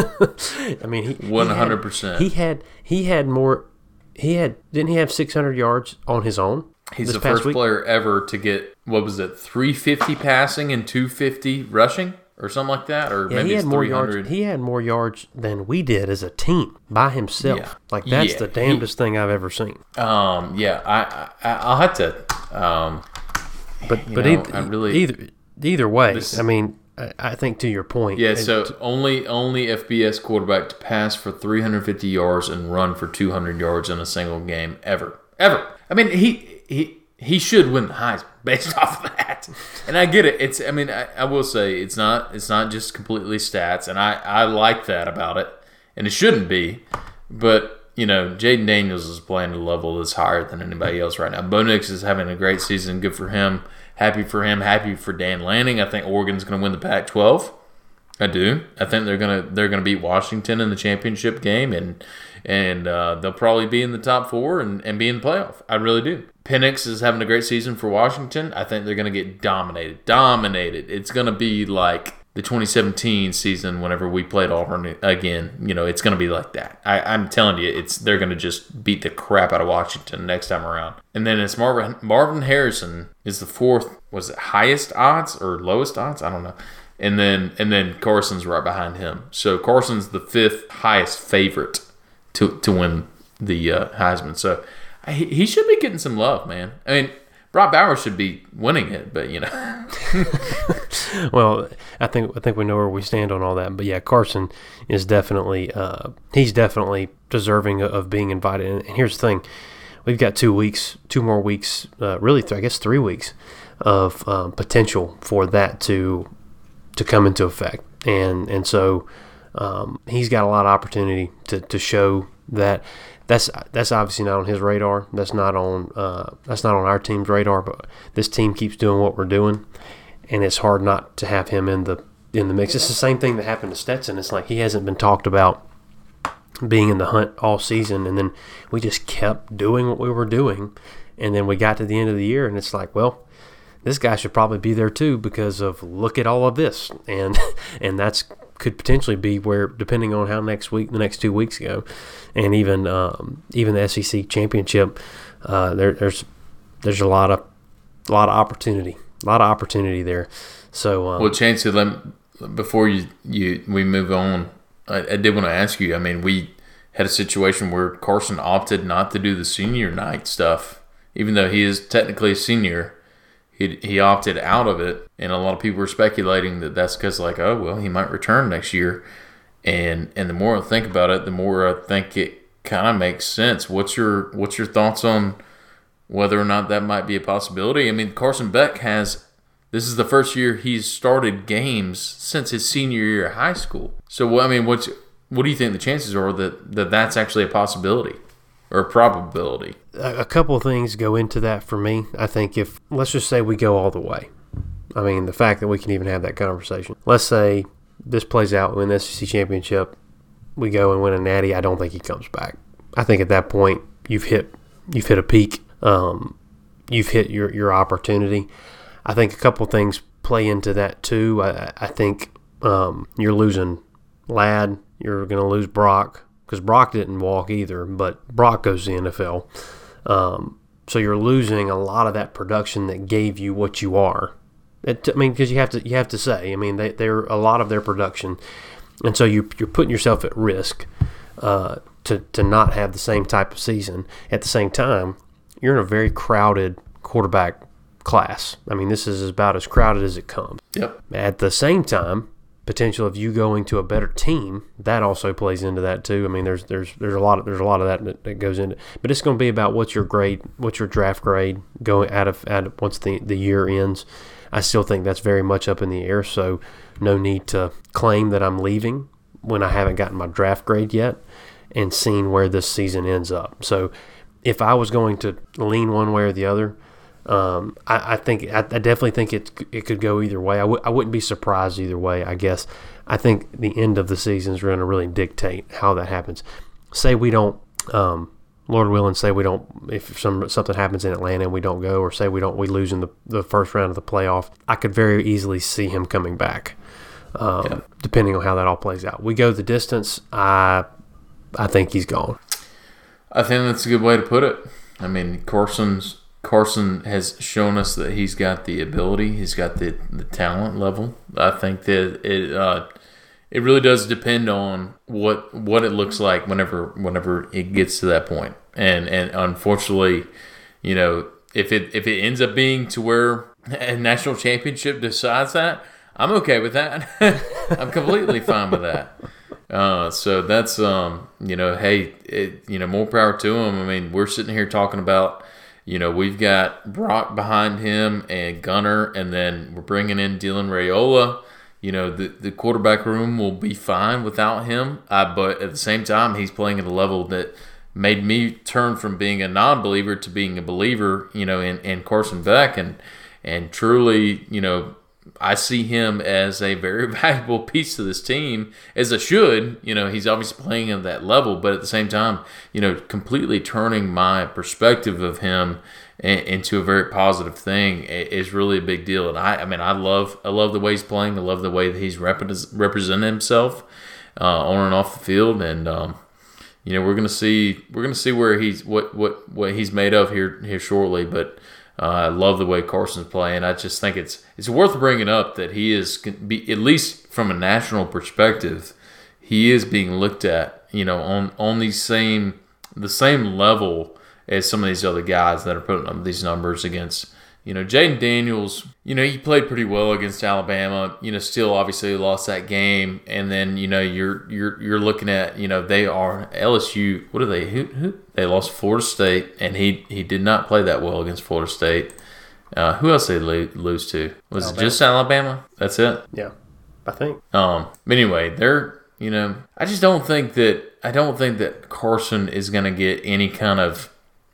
I mean, he one hundred percent. He had he had more. He had didn't he have six hundred yards on his own? He's the first week? player ever to get what was it, three fifty passing and two fifty rushing or something like that, or yeah, maybe he it's had more three hundred. yards. He had more yards than we did as a team by himself. Yeah. Like that's yeah. the damnedest he, thing I've ever seen. Um. Yeah. I. I I'll have to. Um. But but know, either, I really, either either way, this, I mean, I, I think to your point. Yeah, so t- only only F B S quarterback to pass for three hundred fifty yards and run for two hundred yards in a single game ever. Ever. I mean, he he he should win the Heisman based off of that. And I get it. It's I mean, I, I will say it's not it's not just completely stats, and I, I like that about it. And it shouldn't be. But you know, Jaden Daniels is playing at a level that's higher than anybody else right now. Bo Nix is having a great season. Good for him. Happy for him. Happy for Dan Lanning. I think Oregon's going to win the Pac twelve. I do. I think they're gonna they're gonna beat Washington in the championship game, and and uh, they'll probably be in the top four and, and be in the playoff. I really do. Penix is having a great season for Washington. I think they're going to get dominated. Dominated. It's going to be like the twenty seventeen season whenever we played Auburn again. You know, it's going to be like that. I, I'm telling you, it's they're going to just beat the crap out of Washington next time around. And then it's Marvin, Marvin Harrison is the fourth, was it highest odds or lowest odds? I don't know. And then and then Carson's right behind him. So Carson's the fifth highest favorite to to win the uh, Heisman. So he, he should be getting some love, man. I mean, Brock Bowers should be winning it, but you know. Well, I think I think we know where we stand on all that. But yeah, Carson is definitely uh, he's definitely deserving of being invited. And here's the thing: we've got two weeks, two more weeks, uh, really, th- I guess three weeks of um, potential for that to to come into effect. And and so um, he's got a lot of opportunity to, to show that. That's that's obviously not on his radar. That's not on uh, that's not on our team's radar. But this team keeps doing what we're doing, and it's hard not to have him in the in the mix. It's the same thing that happened to Stetson. It's like he hasn't been talked about being in the hunt all season, and then we just kept doing what we were doing, and then we got to the end of the year, and it's like, well, this guy should probably be there too because of look at all of this, and and that's could potentially be where, depending on how next week, the next two weeks go, and even um, even the S E C championship, uh, there, there's there's a lot of a lot of opportunity, a lot of opportunity there. So, um, well, Chancey, let before you, you we move on, I, I did want to ask you. I mean, we had a situation where Carson opted not to do the senior night stuff, even though he is technically a senior. He he opted out of it, and a lot of people were speculating that that's because, like, oh, well, he might return next year. And and the more I think about it, the more I think it kind of makes sense. What's your what's your thoughts on whether or not that might be a possibility? I mean, Carson Beck has this is the first year he's started games since his senior year of high school. So, I mean, what's what do you think the chances are that, that that's actually a possibility? Or probability. A couple of things go into that for me. I think if, let's just say we go all the way. I mean, the fact that we can even have that conversation. Let's say this plays out, we win the S E C championship, we go and win a natty, I don't think he comes back. I think at that point, you've hit you've hit a peak. Um, you've hit your, your opportunity. I think a couple of things play into that too. I, I think Um, you're losing Ladd. You're going to lose Brock because Brock didn't walk either, but Brock goes to the N F L. Um, so you're losing a lot of that production that gave you what you are. It, I mean, because you have to you have to say, I mean, they, they're a lot of their production, and so you you're putting yourself at risk uh, to to not have the same type of season. At the same time, you're in a very crowded quarterback class. I mean, this is about as crowded as it comes. Yep. At the same time, potential of you going to a better team, that also plays into that too. I mean, there's there's there's a lot of there's a lot of that that, that goes into it. But it's going to be about what's your grade, what's your draft grade going out of out of once the the year ends. I still think that's very much up in the air, so no need to claim that I'm leaving when I haven't gotten my draft grade yet and seen where this season ends up. So if I was going to lean one way or the other, um, I, I think I, I definitely think it it could go either way. I w- I wouldn't be surprised either way, I guess. I think the end of the season is going to really dictate how that happens. Say we don't um, – Lord willing, say we don't, if some something happens in Atlanta and we don't go, or say we don't, we lose in the, the first round of the playoff, I could very easily see him coming back, um, yeah. depending on how that all plays out. We go the distance, I I think he's gone. I think that's a good way to put it. I mean, Carson's Carson has shown us that he's got the ability, he's got the, the talent level. I think that it uh, it really does depend on what what it looks like whenever whenever it gets to that point. And and unfortunately, you know, if it if it ends up being to where a national championship decides that, I'm okay with that. I'm completely fine with that. Uh, so that's um, you know, hey, it, you know, more power to him. I mean, we're sitting here talking about, you know, we've got Brock behind him and Gunner, and then we're bringing in Dylan Raiola. You know, the, the quarterback room will be fine without him. Uh, but at the same time, he's playing at a level that made me turn from being a non-believer to being a believer, you know, in, in Carson Beck. And, and truly, you know, I see him as a very valuable piece to this team, as I should. You know, he's obviously playing at that level, but at the same time, you know, completely turning my perspective of him into a very positive thing is really a big deal. And I, I mean, I love, I love the way he's playing. I love the way that he's representing himself uh, on and off the field. And um, you know, we're gonna see, we're gonna see where he's, what, what, what he's made of here, here shortly. But uh, I love the way Carson's playing. I just think it's, it's worth bringing up that he is, be, at least from a national perspective, he is being looked at, you know, on on the same, the same level as some of these other guys that are putting up these numbers against, you know, Jaden Daniels. You know, he played pretty well against Alabama. You know, still obviously lost that game, and then you know you're you're you're looking at, you know, they are L S U. What are they? Who, who? They lost Florida State, and he he did not play that well against Florida State. Uh, who else did they lose to? Was Alabama. It just Alabama? That's it. Yeah, I think. Um. But anyway, they're, you know, I just don't think that I don't think that Carson is going to get any kind of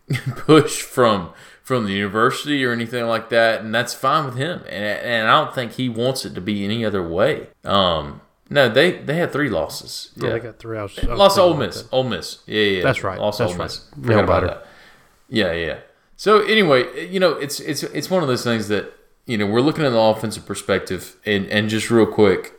push from from the university or anything like that, and that's fine with him. And and I don't think he wants it to be any other way. Um, no, they they had three losses. Yeah, oh, they got three. I was, I was lost Ole Miss. Ole Miss. Yeah, yeah. That's right. Lost that's Ole right. Miss. Forgot about that. Yeah, yeah. So anyway, you know, it's it's it's one of those things that, you know, we're looking at the offensive perspective, and and just real quick,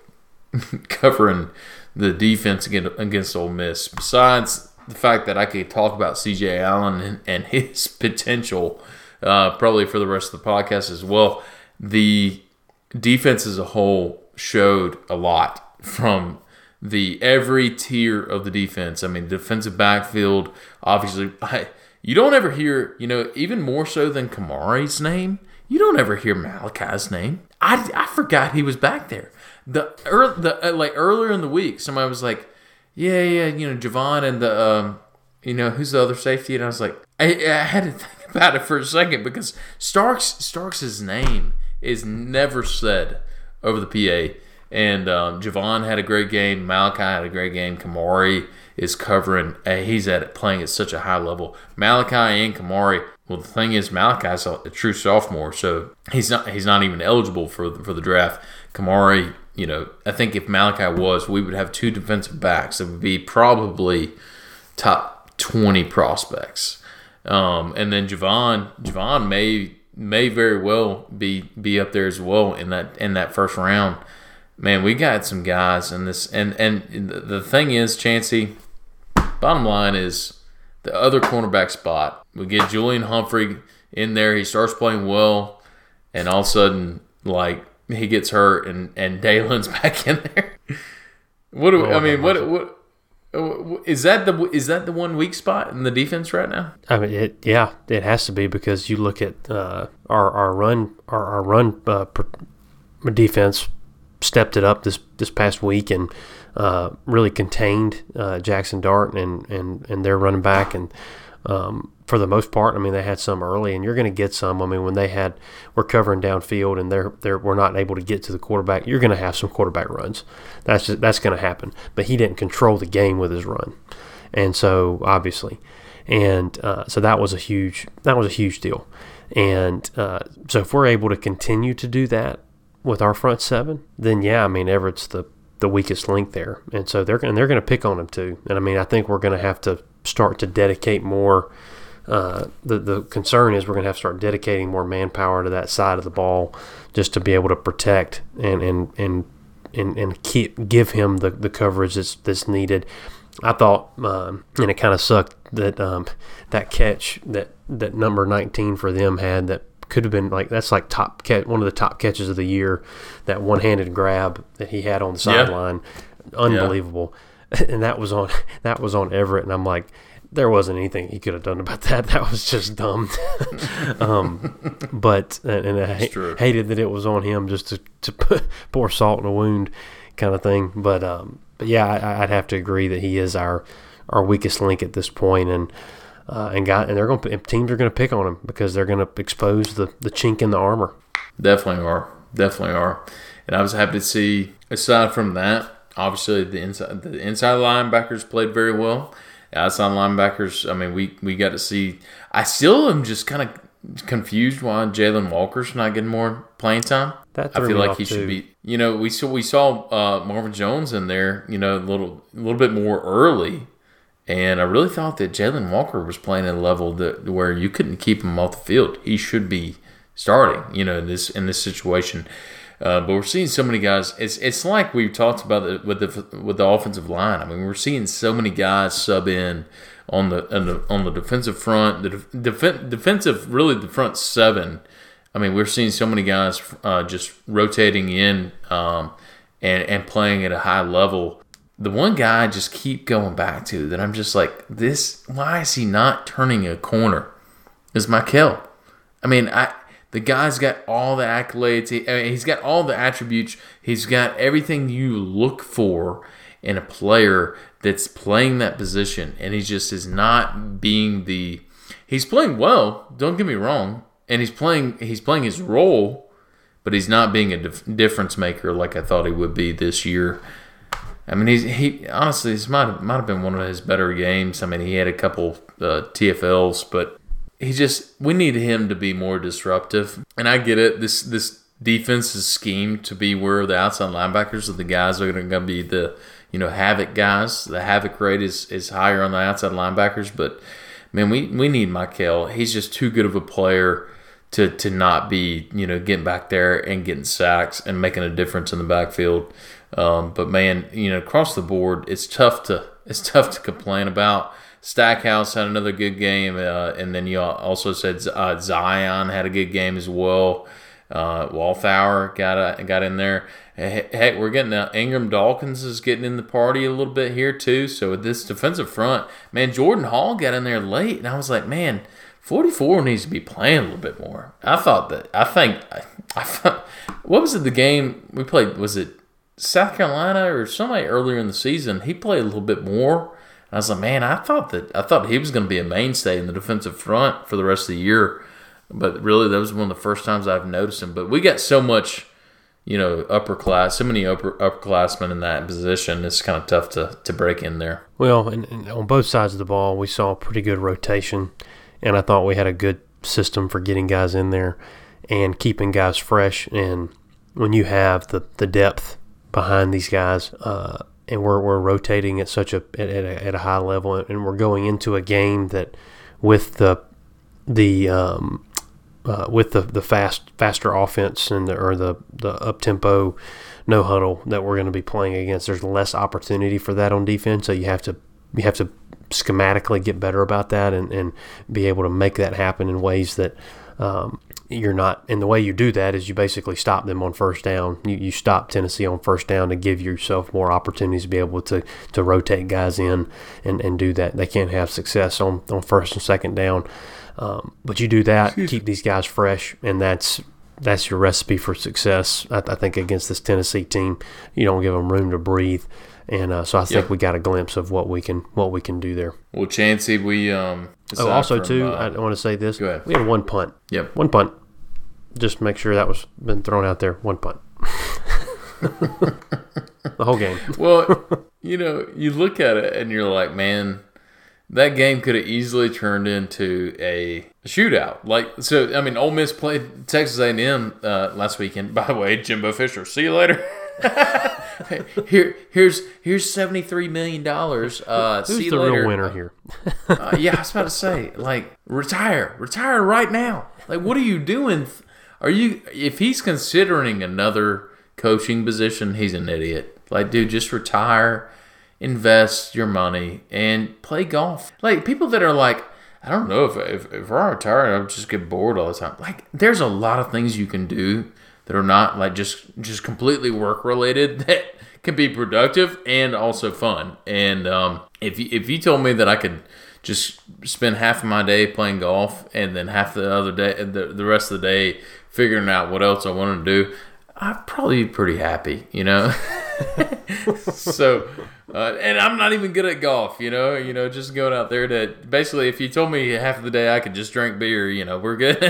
covering the defense against against Ole Miss. Besides the fact that I could talk about C J Allen and, and his potential, uh, probably for the rest of the podcast as well, the defense as a whole showed a lot from the every tier of the defense. I mean, defensive backfield, obviously, I, you don't ever hear, you know, even more so than Kamari's name, you don't ever hear Malachi's name. I, I forgot he was back there. The, early, the like earlier in the week, somebody was like, yeah, yeah, you know, Javon and the, um, you know, who's the other safety? And I was like, I, I had to think about it for a second, because Starks Starks' name is never said over the P A. And um, Javon had a great game. Malachi had a great game. Kamari is covering. Uh, he's at it, playing at such a high level. Malachi and Kamari. Well, the thing is, Malachi's a, a true sophomore, so he's not he's not even eligible for the, for the draft. Kamari, you know, I think if Malachi was, we would have two defensive backs that would be probably top twenty prospects. Um, and then Javon, Javon may may very well be be up there as well in that in that first round. man, we got some guys in this, and and the thing is, Chancey. Bottom line is the other cornerback spot. We get Julian Humphrey in there. He starts playing well, and all of a sudden, like he gets hurt, and and Dalen's back in there. What do, oh, I mean? What, what what is that the is that the one weak spot in the defense right now? I mean, it, yeah, it has to be because you look at uh, our our run our our run uh, defense stepped it up this this past week and. Uh, really contained uh, Jackson Dart and, and, and their running back, and um, for the most part, I mean, they had some early, and you're going to get some. I mean, when they had were covering downfield and they're they're we're not able to get to the quarterback, you're going to have some quarterback runs. That's just, that's going to happen. But he didn't control the game with his run, and so obviously, and uh, so that was a huge that was a huge deal. And uh, so if we're able to continue to do that with our front seven, then yeah, I mean, Everett's the the weakest link there, and so they're and they're going to pick on him too. And I mean, I think we're going to have to start to dedicate more. Uh, the the concern is we're going to have to start dedicating more manpower to that side of the ball, just to be able to protect and and and and, and keep give him the, the coverage that's that's needed. I thought, um, and it kind of sucked that um, that catch that that number nineteen for them had that. Could have been like that's like top catch, one of the top catches of the year, that one-handed grab that he had on the sideline, yeah. Unbelievable, yeah. And that was on that was on Everett, and I'm like, there wasn't anything he could have done about that. That was just dumb. um, but and, and I ha- hated that it was on him just to, to put, pour salt in a wound, kind of thing. But um, but yeah, I, I'd have to agree that he is our our weakest link at this point, and. Uh, and got and they're going teams are going to pick on him because they're going to expose the, the chink in the armor. Definitely are, definitely are. And I was happy to see. Aside from that, obviously the inside the inside linebackers played very well. The outside linebackers, I mean, we we got to see. I still am just kind of confused why Jalen Walker's not getting more playing time. That I feel like he too. should be. You know, we saw we saw uh, Marvin Jones in there. You know, a little a little bit more early. And I really thought that Jalen Walker was playing at a level that where you couldn't keep him off the field. He should be starting, you know, in this in this situation. Uh, but we're seeing so many guys. It's it's like we talked about the, with the with the offensive line. I mean, we're seeing so many guys sub in on the on the, on the defensive front, the def, defensive really the front seven. I mean, we're seeing so many guys uh, just rotating in um, and and playing at a high level. The one guy I just keep going back to that I'm just like, this, why is he not turning a corner? Is Michael. I mean, I the guy's got all the accolades. He, I mean, he's got all the attributes. He's got everything you look for in a player that's playing that position. And he just is not being the – he's playing well, don't get me wrong. And he's playing he's playing his role, but he's not being a dif- difference maker like I thought he would be this year. I mean, he's, he honestly, this might have, might have been one of his better games. I mean, he had a couple uh, T F Ls, but he just, we need him to be more disruptive. And I get it. This this defense is schemed to be where the outside linebackers are the guys that are going to be the, you know, havoc guys. The havoc rate is, is higher on the outside linebackers, but man, we, we need Michael. He's just too good of a player to to not be, you know, getting back there and getting sacks and making a difference in the backfield. Um, but man, you know, across the board, it's tough to it's tough to complain about. Stackhouse had another good game, uh, and then you also said uh, Zion had a good game as well. Uh, Wallflower got uh, got in there. Heck, we're getting uh, Ingram Dawkins is getting in the party a little bit here too. So with this defensive front, man, Jordan Hall got in there late, and I was like, man, forty-four needs to be playing a little bit more. I thought that. I think. I, I thought, what was it? The game we played, was it South Carolina or somebody earlier in the season? He played a little bit more. And I was like, man, I thought that I thought he was going to be a mainstay in the defensive front for the rest of the year. But really, that was one of the first times I've noticed him. But we got so much, you know, upper class, so many upper upperclassmen in that position. It's kind of tough to, to break in there. Well, and, and on both sides of the ball, we saw pretty good rotation. And I thought we had a good system for getting guys in there and keeping guys fresh. And when you have the, the depth behind these guys, uh, and we're we're rotating at such a at, at a at a high level, and we're going into a game that with the the um, uh, with the the fast faster offense and the, or the the up tempo no huddle that we're going to be playing against. There's less opportunity for that on defense, so you have to you have to schematically get better about that and, and be able to make that happen in ways that um, you're not. And the way you do that is you basically stop them on first down. You, you stop Tennessee on first down to give yourself more opportunities to be able to, to rotate guys in and, and do that. They can't have success on, on first and second down. Um, but you do that, keep these guys fresh, and that's that's your recipe for success. I, I think against this Tennessee team, you don't give them room to breathe. And uh, so I think yep. we got a glimpse of what we can what we can do there. Well, Chancey, we um. Oh, also from, too, uh, I want to say this. Go ahead. We had one punt. Yep. One punt. Just make sure that was been thrown out there. One punt. The whole game. Well, you know, you look at it and you're like, man, that game could have easily turned into a shootout. Like, so, I mean, Ole Miss played Texas A and M uh, last weekend. By the way, Jimbo Fisher, see you later. Here, here's here's seventy three million dollars. Uh, Who's see you the later. real winner here? uh, yeah, I was about to say, like, retire, retire right now. Like, what are you doing? Are you? If he's considering another coaching position, he's an idiot. Like, dude, just retire, invest your money, and play golf. Like, people that are like, I don't know if if, if I retire, I'll just get bored all the time. Like, there's a lot of things you can do that are not like just just completely work related that can be productive and also fun. And um, if you, if you told me that I could just spend half of my day playing golf and then half the other day, the, the rest of the day figuring out what else I wanted to do, I'd probably be pretty happy, you know. So, uh, and I'm not even good at golf, you know. You know, just going out there to basically, if you told me half of the day I could just drink beer, you know, we're good.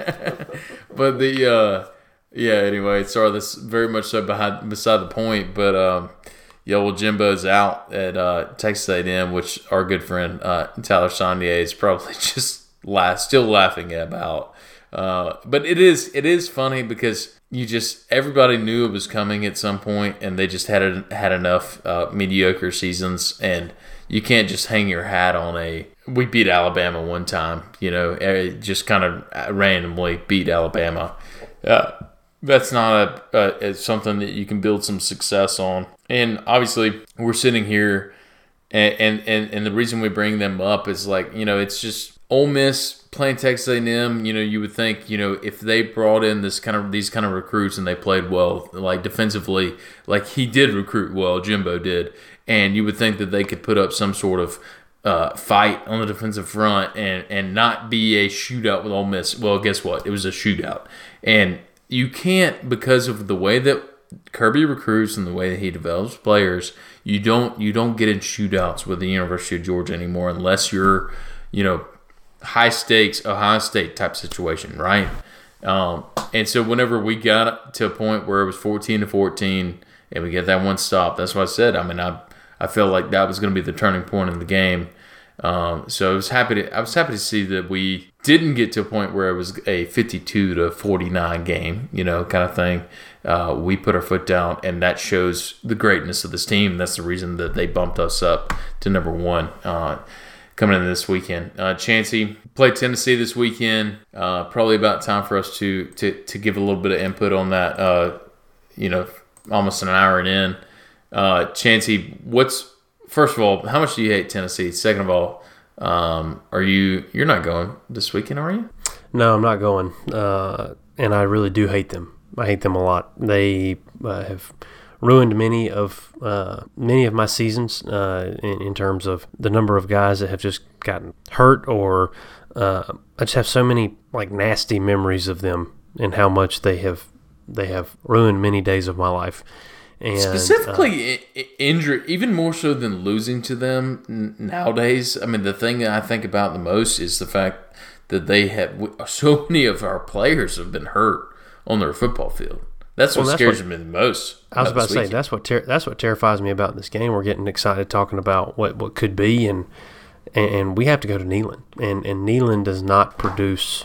But the uh, yeah, anyway, sorry, this is very much so behind beside the point. But um, yeah, well, Jimbo's out at uh, Texas A and M, which our good friend uh, Tyler Sonnier is probably just laugh, still laughing about. Uh, but it is it is funny because you just everybody knew it was coming at some point, and they just had had enough uh, mediocre seasons, and you can't just hang your hat on a we beat Alabama one time, you know, just kind of randomly beat Alabama. Uh, that's not a, a it's something that you can build some success on. And obviously, we're sitting here, and and and, and the reason we bring them up is like, you know, it's just Ole Miss playing Texas A and M, you know, you would think, you know, if they brought in this kind of these kind of recruits and they played well, like defensively, like he did recruit well, Jimbo did, and you would think that they could put up some sort of uh, fight on the defensive front and and not be a shootout with Ole Miss. Well, guess what? It was a shootout, and you can't, because of the way that Kirby recruits and the way that he develops players. You don't you don't get in shootouts with the University of Georgia anymore unless you're, you know, high stakes Ohio State type situation, right? Um, and so whenever we got to a point where it was fourteen to fourteen and we get that one stop, that's what I said. I mean, I I felt like that was going to be the turning point in the game. Um, so I was happy to I was happy to see that we didn't get to a point where it was a fifty-two to forty-nine game, you know, kind of thing. Uh, we put our foot down, and that shows the greatness of this team. That's the reason that they bumped us up to number one. Uh, Coming in this weekend, uh, Chancey played Tennessee this weekend. Uh, probably about time for us to to to give a little bit of input on that. Uh, you know, almost an hour and in. Uh, Chancey, what's first of all, how much do you hate Tennessee? Second of all, um, are you you're not going this weekend, are you? No, I'm not going, uh, and I really do hate them. I hate them a lot. They uh, have ruined many of uh, many of my seasons uh, in, in terms of the number of guys that have just gotten hurt, or uh, I just have so many like nasty memories of them and how much they have they have ruined many days of my life. And, Specifically, uh, I- injury, even more so than losing to them n- nowadays. I mean, the thing that I think about the most is the fact that they have so many of our players have been hurt on their football field. That's what well, that's scares what, me the most. I was about to say that's what ter- that's what terrifies me about this game. We're getting excited talking about what, what could be, and, and and we have to go to Neyland, and and Neyland does not produce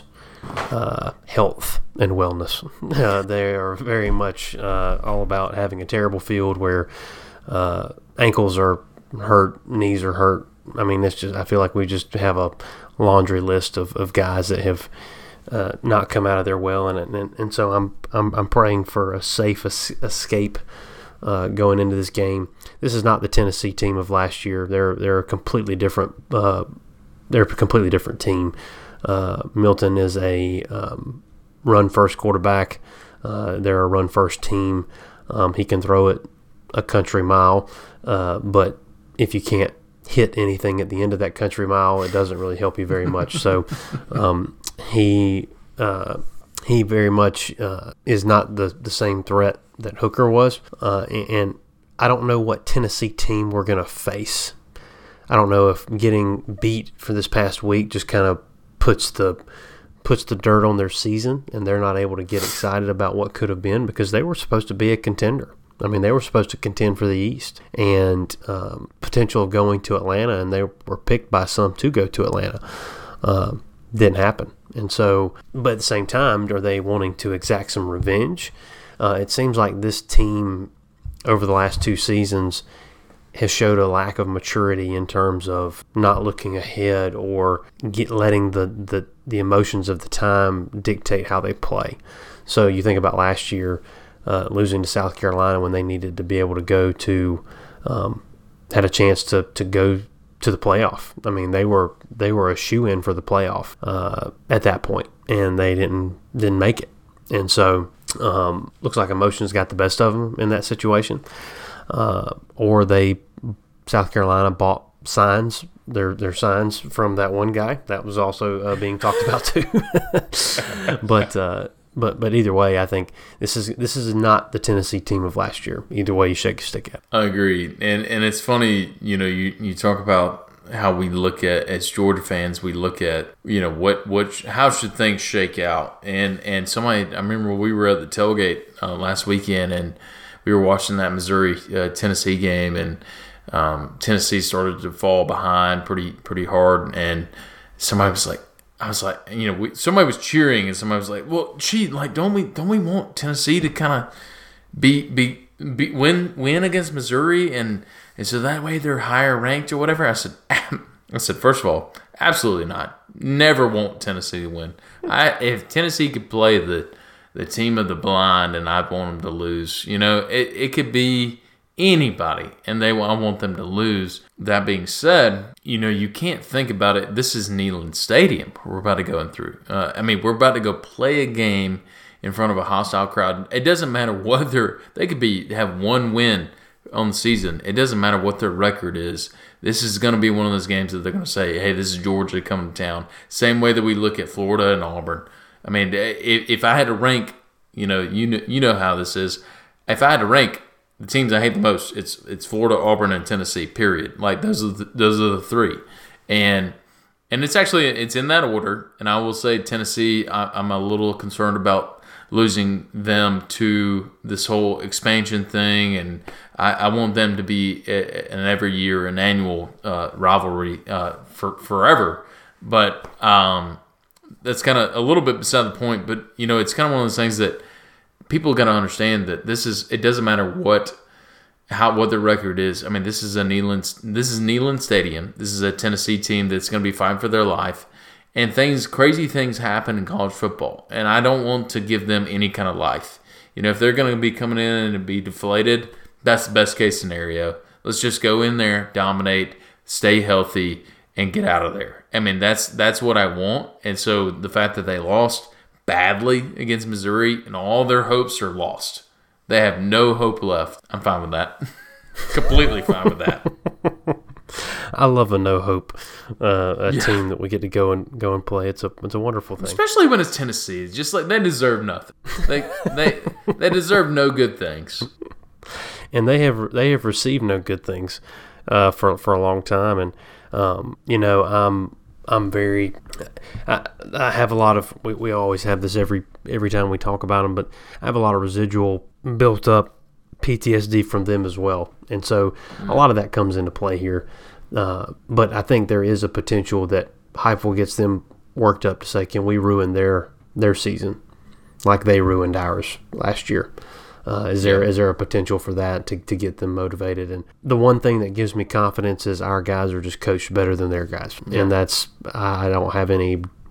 uh, health and wellness. Uh, they are very much uh, all about having a terrible field where uh, ankles are hurt, knees are hurt. I mean, it's just I feel like we just have a laundry list of, of guys that have uh, not come out of their well in it. And, and so I'm I'm I'm praying for a safe es- escape uh, going into this game. This is not the Tennessee team of last year. They're they're a completely different uh, they're a completely different team. Uh, Milton is a um, run first quarterback. Uh, they're a run first team. Um, he can throw it a country mile, uh, but if you can't hit anything at the end of that country mile, it doesn't really help you very much. So um, he uh, he very much uh, is not the, the same threat that Hooker was. Uh, and, and I don't know what Tennessee team we're going to face. I don't know if getting beat for this past week just kind of puts the puts the dirt on their season, and they're not able to get excited about what could have been, because they were supposed to be a contender. I mean, they were supposed to contend for the East and um, potential of going to Atlanta, and they were picked by some to go to Atlanta. Um, didn't happen. And so, but at the same time, are they wanting to exact some revenge? Uh, it seems like this team over the last two seasons has showed a lack of maturity in terms of not looking ahead or get letting the, the, the emotions of the time dictate how they play. So you think about last year, uh, losing to South Carolina when they needed to be able to go to, um, had a chance to, to go to the playoff. I mean, they were they were a shoe-in for the playoff uh, at that point, and they didn't didn't make it. And so um, looks like emotions got the best of them in that situation. Uh, or they South Carolina bought signs, their their signs from that one guy. That was also uh, being talked about too. but uh, but but either way, I think this is this is not the Tennessee team of last year. Either way you shake your stick at. I agree, and and it's funny, you know, you, you talk about how we look at, as Georgia fans, we look at, you know, what what how should things shake out, and and somebody, I remember we were at the tailgate uh, last weekend, and we were watching that Missouri uh, Tennessee game, and um, Tennessee started to fall behind pretty pretty hard, and somebody was like, I was like, you know, we, somebody was cheering, and somebody was like, well, gee, like, don't we don't we want Tennessee to kind of be be be win win against Missouri, and and so that way they're higher ranked or whatever? I said, I said, first of all, absolutely not. Never want Tennessee to win. I if Tennessee could play the the team of the blind, and I want them to lose. You know, it, it could be anybody, and they I want them to lose. That being said, you know, you can't think about it. This is Neyland Stadium we're about to go in through. Uh, I mean, we're about to go play a game in front of a hostile crowd. It doesn't matter whether they could be have one win on the season. It doesn't matter what their record is. This is going to be one of those games that they're going to say, hey, this is Georgia coming to town. Same way that we look at Florida and Auburn. I mean, if, if I had to rank, you know, you know, you know how this is. If I had to rank the teams I hate the most, it's it's Florida, Auburn, and Tennessee. Period. Like those are the, those are the three, and and it's actually it's in that order. And I will say Tennessee, I, I'm a little concerned about losing them to this whole expansion thing, and I, I want them to be a, an every year, an annual uh, rivalry uh, for forever. But um, that's kind of a little bit beside the point. But you know, it's kind of one of those things that people got to understand that this is. It doesn't matter what how what the record is. I mean, this is a Neyland. This is Neyland Stadium. This is a Tennessee team that's going to be fighting for their life. And things, crazy things happen in college football, and I don't want to give them any kind of life. You know, if they're going to be coming in and be deflated, that's the best case scenario. Let's just go in there, dominate, stay healthy, and get out of there. I mean, that's that's what I want. And so the fact that they lost badly against Missouri and all their hopes are lost, they have no hope left. I'm fine with that. Completely fine with that. I love a no hope uh, a yeah. team that we get to go and go and play. It's a it's a wonderful thing, especially when it's Tennessee. It's just like they deserve nothing. They they they deserve no good things, and they have they have received no good things uh, for for a long time. And um, you know, I'm I'm very I, I have a lot of we, we always have this every every time we talk about them, but I have a lot of residual built up P T S D from them as well, and so mm. a lot of that comes into play here. Uh, but I think there is a potential that Heupel gets them worked up to say, can we ruin their their season like they ruined ours last year? Uh, is there yeah. is there a potential for that to, to get them motivated? And the one thing that gives me confidence is our guys are just coached better than their guys, yeah. and that's I don't have any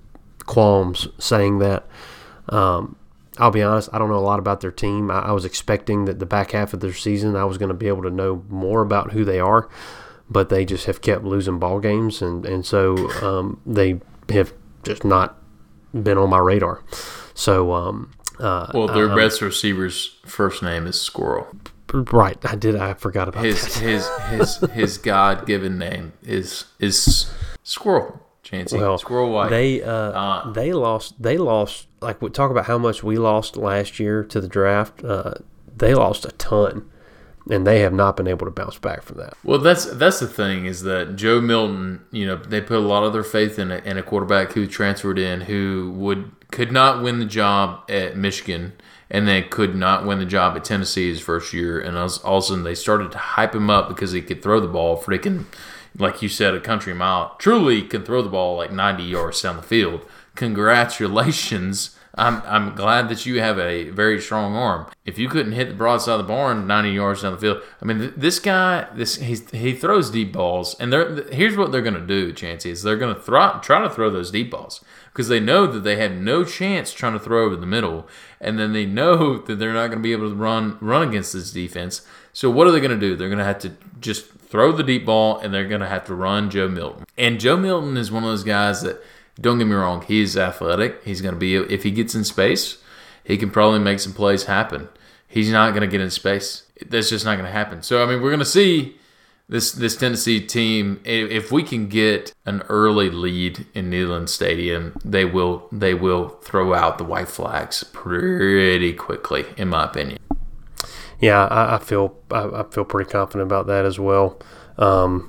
qualms saying that. Um, I'll be honest, I don't know a lot about their team. I, I was expecting that the back half of their season I was going to be able to know more about who they are, but they just have kept losing ball games, and, and so um, they have just not been on my radar. So, um, uh, well, their um, best receiver's first name is Squirrel. Right, I did. I forgot about his that. his his his God given name is is Squirrel. Chancey. Well, Squirrel White. They uh, uh, they lost. They lost. Like we talk about how much we lost last year to the draft. Uh, they lost a ton, and they have not been able to bounce back from that. Well, that's that's the thing is that Joe Milton. You know, they put a lot of their faith in a, in a quarterback who transferred in, who would could not win the job at Michigan, and then could not win the job at Tennessee his first year. And all of a sudden, they started to hype him up because he could throw the ball freaking. Like you said, a country mile. Truly can throw the ball like ninety yards down the field. Congratulations. I'm I'm glad that you have a very strong arm. If you couldn't hit the broadside of the barn ninety yards down the field, I mean, th- this guy, this he's, he throws deep balls. And they're, here's what they're going to do, Chancey, is they're going to thro- try to throw those deep balls because they know that they have no chance trying to throw over the middle. And then they know that they're not going to be able to run run against this defense. So what are they going to do? They're going to have to just throw the deep ball, and they're going to have to run Joe Milton. And Joe Milton is one of those guys that, don't get me wrong, he's athletic. He's going to be, if he gets in space, he can probably make some plays happen. He's not going to get in space. That's just not going to happen. So, I mean, we're going to see this this Tennessee team, if we can get an early lead in Neyland Stadium, they will they will throw out the white flags pretty quickly, in my opinion. Yeah, I, I feel I, I feel pretty confident about that as well. Um,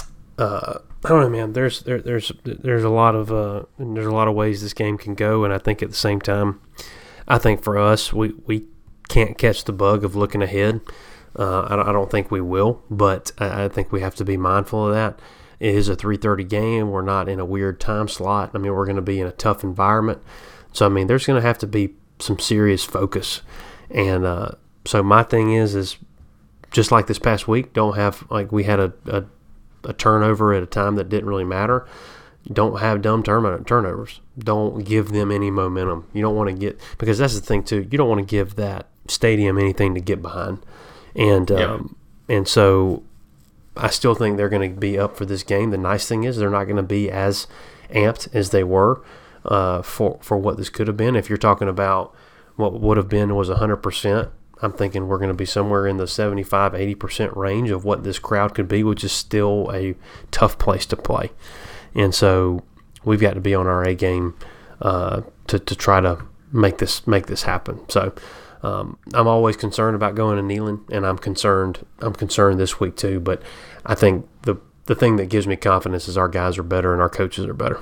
uh, I don't know, man. There's there, there's there's a lot of uh, there's a lot of ways this game can go, and I think at the same time, I think for us, we, we can't catch the bug of looking ahead. Uh, I, don't, I don't think we will, but I, I think we have to be mindful of that. It is a three thirty game. We're not in a weird time slot. I mean, we're going to be in a tough environment. So, I mean, there's going to have to be some serious focus. And uh, so my thing is, is just like this past week, don't have, like we had a, a, a turnover at a time that didn't really matter. Don't have dumb turn- turnovers. Don't give them any momentum. You don't want to get, because that's the thing too, you don't want to give that stadium anything to get behind. And um, yep. and so I still think they're going to be up for this game. The nice thing is they're not going to be as amped as they were uh, for, for what this could have been. If you're talking about what would have been was one hundred percent, I'm thinking we're going to be somewhere in the seventy-five, eighty percent range of what this crowd could be, which is still a tough place to play. And so we've got to be on our A game uh, to to try to make this make this happen. So um, I'm always concerned about going to Neyland, and I'm concerned. I'm concerned this week too. But I think the the thing that gives me confidence is our guys are better and our coaches are better.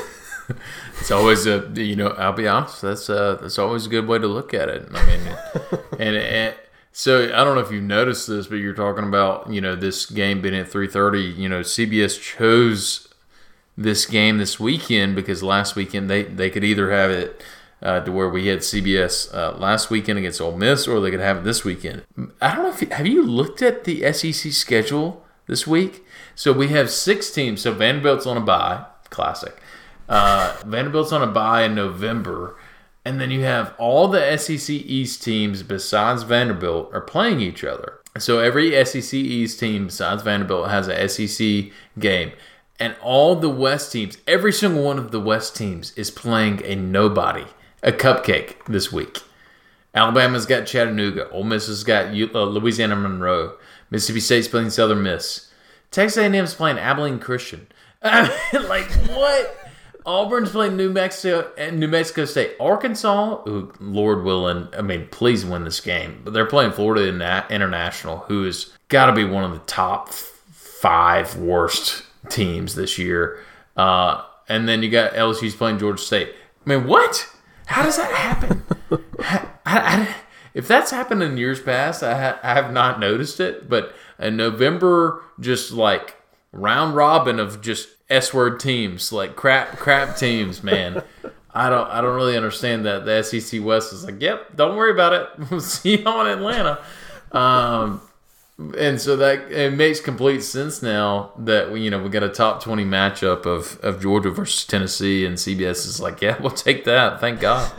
It's always a you know I'll be honest. That's uh that's always a good way to look at it. I mean, and, and so I don't know if you've noticed this, but you're talking about you know this game being at three thirty. You know, C B S chose this game this weekend because last weekend they, they could either have it uh, to where we had C B S uh, last weekend against Ole Miss, or they could have it this weekend. I don't know if you, have you looked at the S E C schedule this week? So we have six teams. So Vanderbilt's on a bye, classic. Uh, Vanderbilt's on a bye in November, and then you have all the S E C East teams besides Vanderbilt are playing each other. So every S E C East team besides Vanderbilt has a S E C game. And all the West teams, every single one of the West teams is playing a nobody, a cupcake this week. Alabama's got Chattanooga. Ole Miss has got Louisiana Monroe. Mississippi State's playing Southern Miss. Texas A and M's playing Abilene Christian. I mean, like, what? Auburn's playing New Mexico and New Mexico State. Arkansas, who, Lord willing, I mean, please win this game. But they're playing Florida International, who has got to be one of the top five worst teams this year. Uh, and then you got L S U's playing Georgia State. I mean, what? How does that happen? I, I, if that's happened in years past, I, ha- I have not noticed it. But in November, just like round robin of just S-word teams, like crap crap teams, man. I don't I don't really understand that. The S E C West is like, yep, don't worry about it. We'll see you on Atlanta. Um, and so that it makes complete sense now that we, you know, we got a top twenty matchup of, of Georgia versus Tennessee, and C B S is like, yeah, we'll take that. Thank God.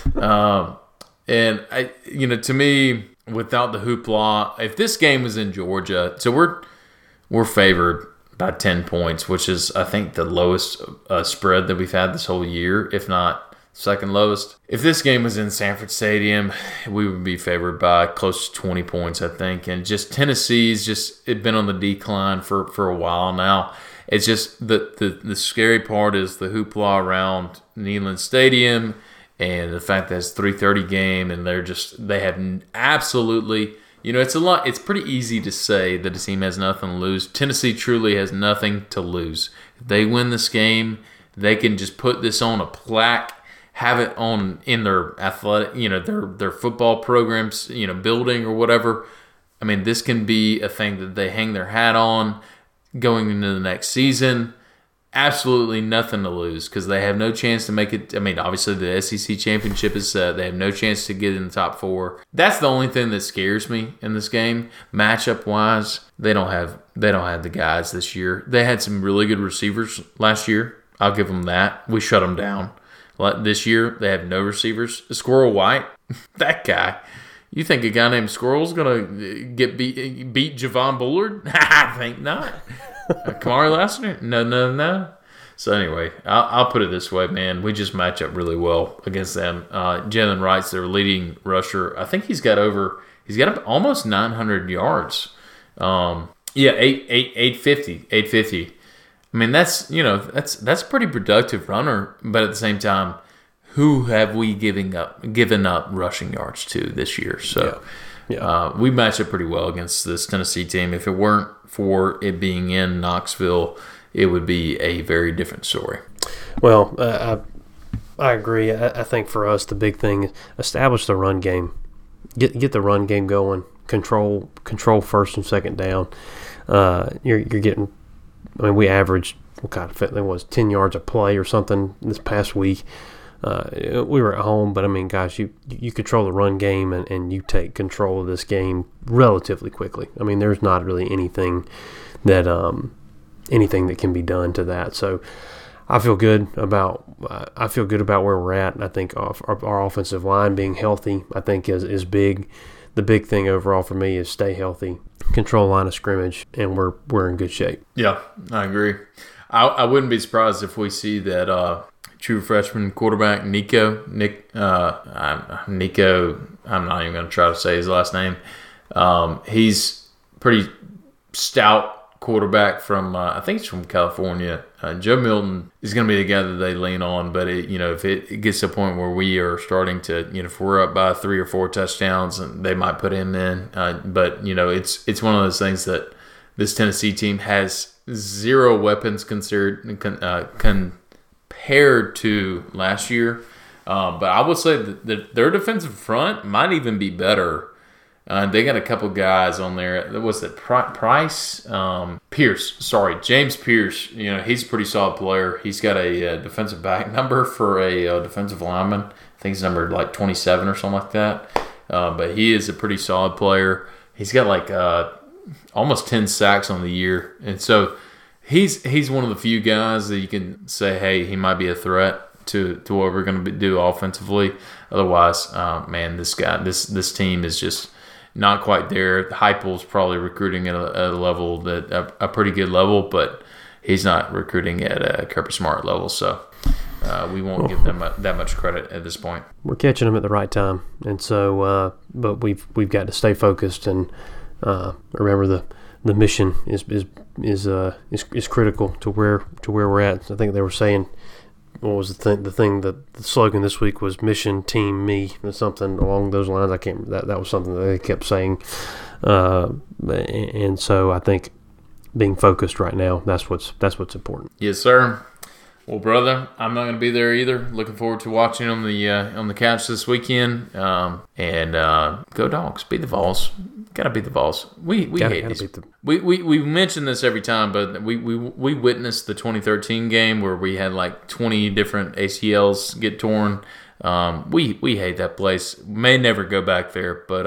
um, and I, you know, to me, without the hoopla, if this game was in Georgia, so we're we're favored by ten points, which is I think the lowest uh, spread that we've had this whole year, if not second lowest. If this game was in Sanford Stadium, we would be favored by close to twenty points, I think. And just Tennessee's just it been on the decline for, for a while now. It's just the, the the scary part is the hoopla around Neyland Stadium and the fact that it's three thirty game and they're just they have absolutely, you know, it's a lot. It's pretty easy to say that a team has nothing to lose. Tennessee truly has nothing to lose. If they win this game, they can just put this on a plaque, have it on in their athletic, you know, their their football programs, you know, building or whatever. I mean, this can be a thing that they hang their hat on going into the next season. Absolutely nothing to lose because they have no chance to make it. I mean, obviously the S E C championship is set. They have no chance to get in the top four. That's the only thing that scares me in this game. Matchup wise, they don't have they don't have the guys this year. They had some really good receivers last year. I'll give them that. We shut them down. This year, they have no receivers. Squirrel White, that guy. You think a guy named Squirrel's going to get beat, beat Javon Bullard? I think not. Kamari Lassiter? No, no, no. So anyway, I'll, I'll put it this way, man. We just match up really well against them. Uh, Jalen Wright's their leading rusher. I think he's got over, he's got up almost nine hundred yards. Um, yeah, eight, eight, eight fifty, eight fifty. I mean, that's, you know, that's that's a pretty productive runner, but at the same time, who have we giving up given up rushing yards to this year? So yeah. Yeah. Uh, we match up pretty well against this Tennessee team. If it weren't for it being in Knoxville, it would be a very different story. Well, uh, I I agree. I, I think for us, the big thing is establish the run game. Get get the run game going. Control control first and second down. Uh, you're you're getting. I mean, we averaged, what kind of, it was ten yards a play or something this past week. Uh, we were at home, but I mean, guys, you you control the run game and, and you take control of this game relatively quickly. I mean, there's not really anything that um anything that can be done to that. So I feel good about uh, I feel good about where we're at. I think our, our offensive line being healthy, I think is is big. The big thing overall for me is stay healthy, control line of scrimmage, and we're we're in good shape. Yeah, I agree. I, I wouldn't be surprised if we see that uh, true freshman quarterback Nico Nick uh, I'm, Nico. I'm not even going to try to say his last name. Um, he's pretty stout quarterback from uh, I think it's from California. Uh, Joe Milton is going to be the guy that they lean on, but it, you know, if it, it gets to a point where we are starting to, you know, if we're up by three or four touchdowns, and they might put him in. Uh, but you know, it's it's one of those things that this Tennessee team has zero weapons considered uh, compared to last year. Um, but I would say that, that their defensive front might even be better. Uh, they got a couple guys on there. What's it? Price? Um, Pierce. Sorry, James Pierce. You know, he's a pretty solid player. He's got a, uh defensive back number for a uh, defensive lineman. I think he's numbered like twenty-seven or something like that. Uh, but he is a pretty solid player. He's got like uh, almost ten sacks on the year. And so he's he's one of the few guys that you can say, hey, he might be a threat to, to what we're going to do offensively. Otherwise, uh, man, this guy, this this team is just not quite there. Heupel's probably recruiting at a, at a level that a, a pretty good level, but he's not recruiting at a Kirby Smart level. So uh, we won't give them a, that much credit at this point. We're catching them at the right time, and so uh, but we've we've got to stay focused and uh, remember the the mission is is is uh is, is critical to where to where we're at. I think they were saying. What was the thing? The thing that the slogan this week was "Mission Team Me" or something along those lines. I can't. That that was something that they kept saying, uh, and so I think being focused right now that's what's that's what's important. Yes, sir. Well, brother, I'm not going to be there either. Looking forward to watching on the uh, on the couch this weekend. Um, and uh, go Dogs! Beat the Vols. Gotta beat the Vols. We we gotta, hate gotta these. Beat the... We we we mention this every time, but we, we we witnessed the twenty thirteen game where we had like twenty different A C Ls get torn. Um, we we hate that place. May never go back there, but uh,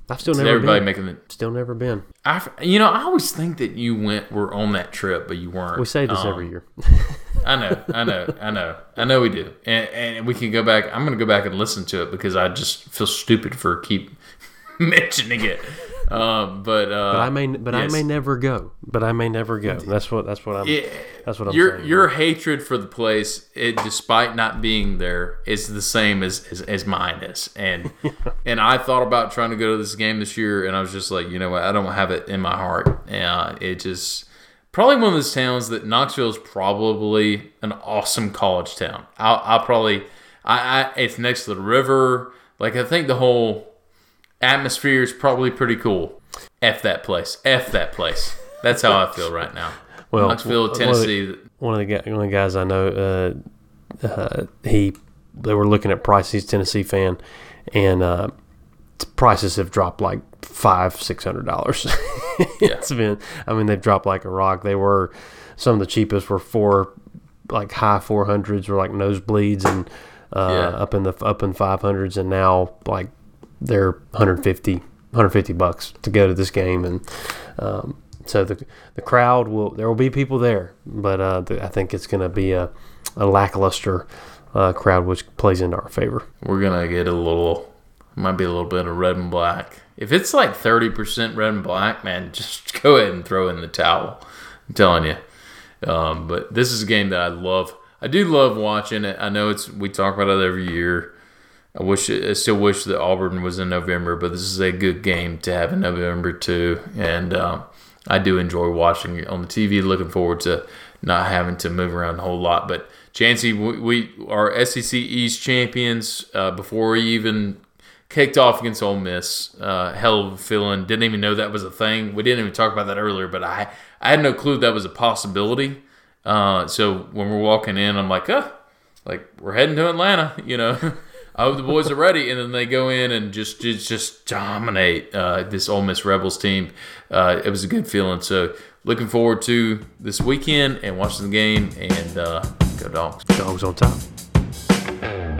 I've still It's never everybody been. making it. Still never been. I, you know, I always think that you went were on that trip, but you weren't. We say this Um, every year. I know, I know, I know, I know we do, and and we can go back. I'm going to go back and listen to it because I just feel stupid for keep mentioning it. Um, but uh, But I may, but yes. I may never go. But I may never go. That's what. That's what I'm. Yeah. That's what I'm your saying. your hatred for the place, it despite not being there, is the same as as, as mine is. And and I thought about trying to go to this game this year, and I was just like, you know what, I don't have it in my heart. Uh, it just probably one of those towns that Knoxville is probably an awesome college town. I'll, I'll probably I, I it's next to the river. Like I think the whole atmosphere is probably pretty cool. F that place. F that place. That's how I feel right now. Well, Knoxville, Tennessee. One of the guy, one of the guys I know, uh, uh, he they were looking at price. He's a Tennessee fan, and uh, prices have dropped like five, six hundred dollars. It's been. I mean, they've dropped like a rock. They were some of the cheapest were four, like high four hundreds, were like nosebleeds, and uh, Yeah. up in the up in five hundreds, and now like they're one hundred fifty, one hundred fifty bucks to go to this game, and. Um, So the the crowd will there will be people there, but uh, the, I think it's going to be a, a lackluster uh, crowd, which plays into our favor. We're gonna get a little, might be a little bit of red and black. If it's like thirty percent red and black, man, just go ahead and throw in the towel. I'm telling you. Um, but this is a game that I love. I do love watching it. I know it's we talk about it every year. I wish I still wish that Auburn was in November, but this is a good game to have in November too, and. Um, I do enjoy watching it on the T V. Looking forward to not having to move around a whole lot. But Chancey, we, we are S E C East champions uh, before we even kicked off against Ole Miss. Uh, hell of a feeling. Didn't even know that was a thing. We didn't even talk about that earlier, but I I had no clue that was a possibility. Uh, so when we're walking in, I'm like, oh, like we're heading to Atlanta, you know. I hope the boys are ready, and then they go in and just just, just dominate uh, this Ole Miss Rebels team. Uh, it was a good feeling. So looking forward to this weekend and watching the game, and uh, go Dogs. Dogs on top.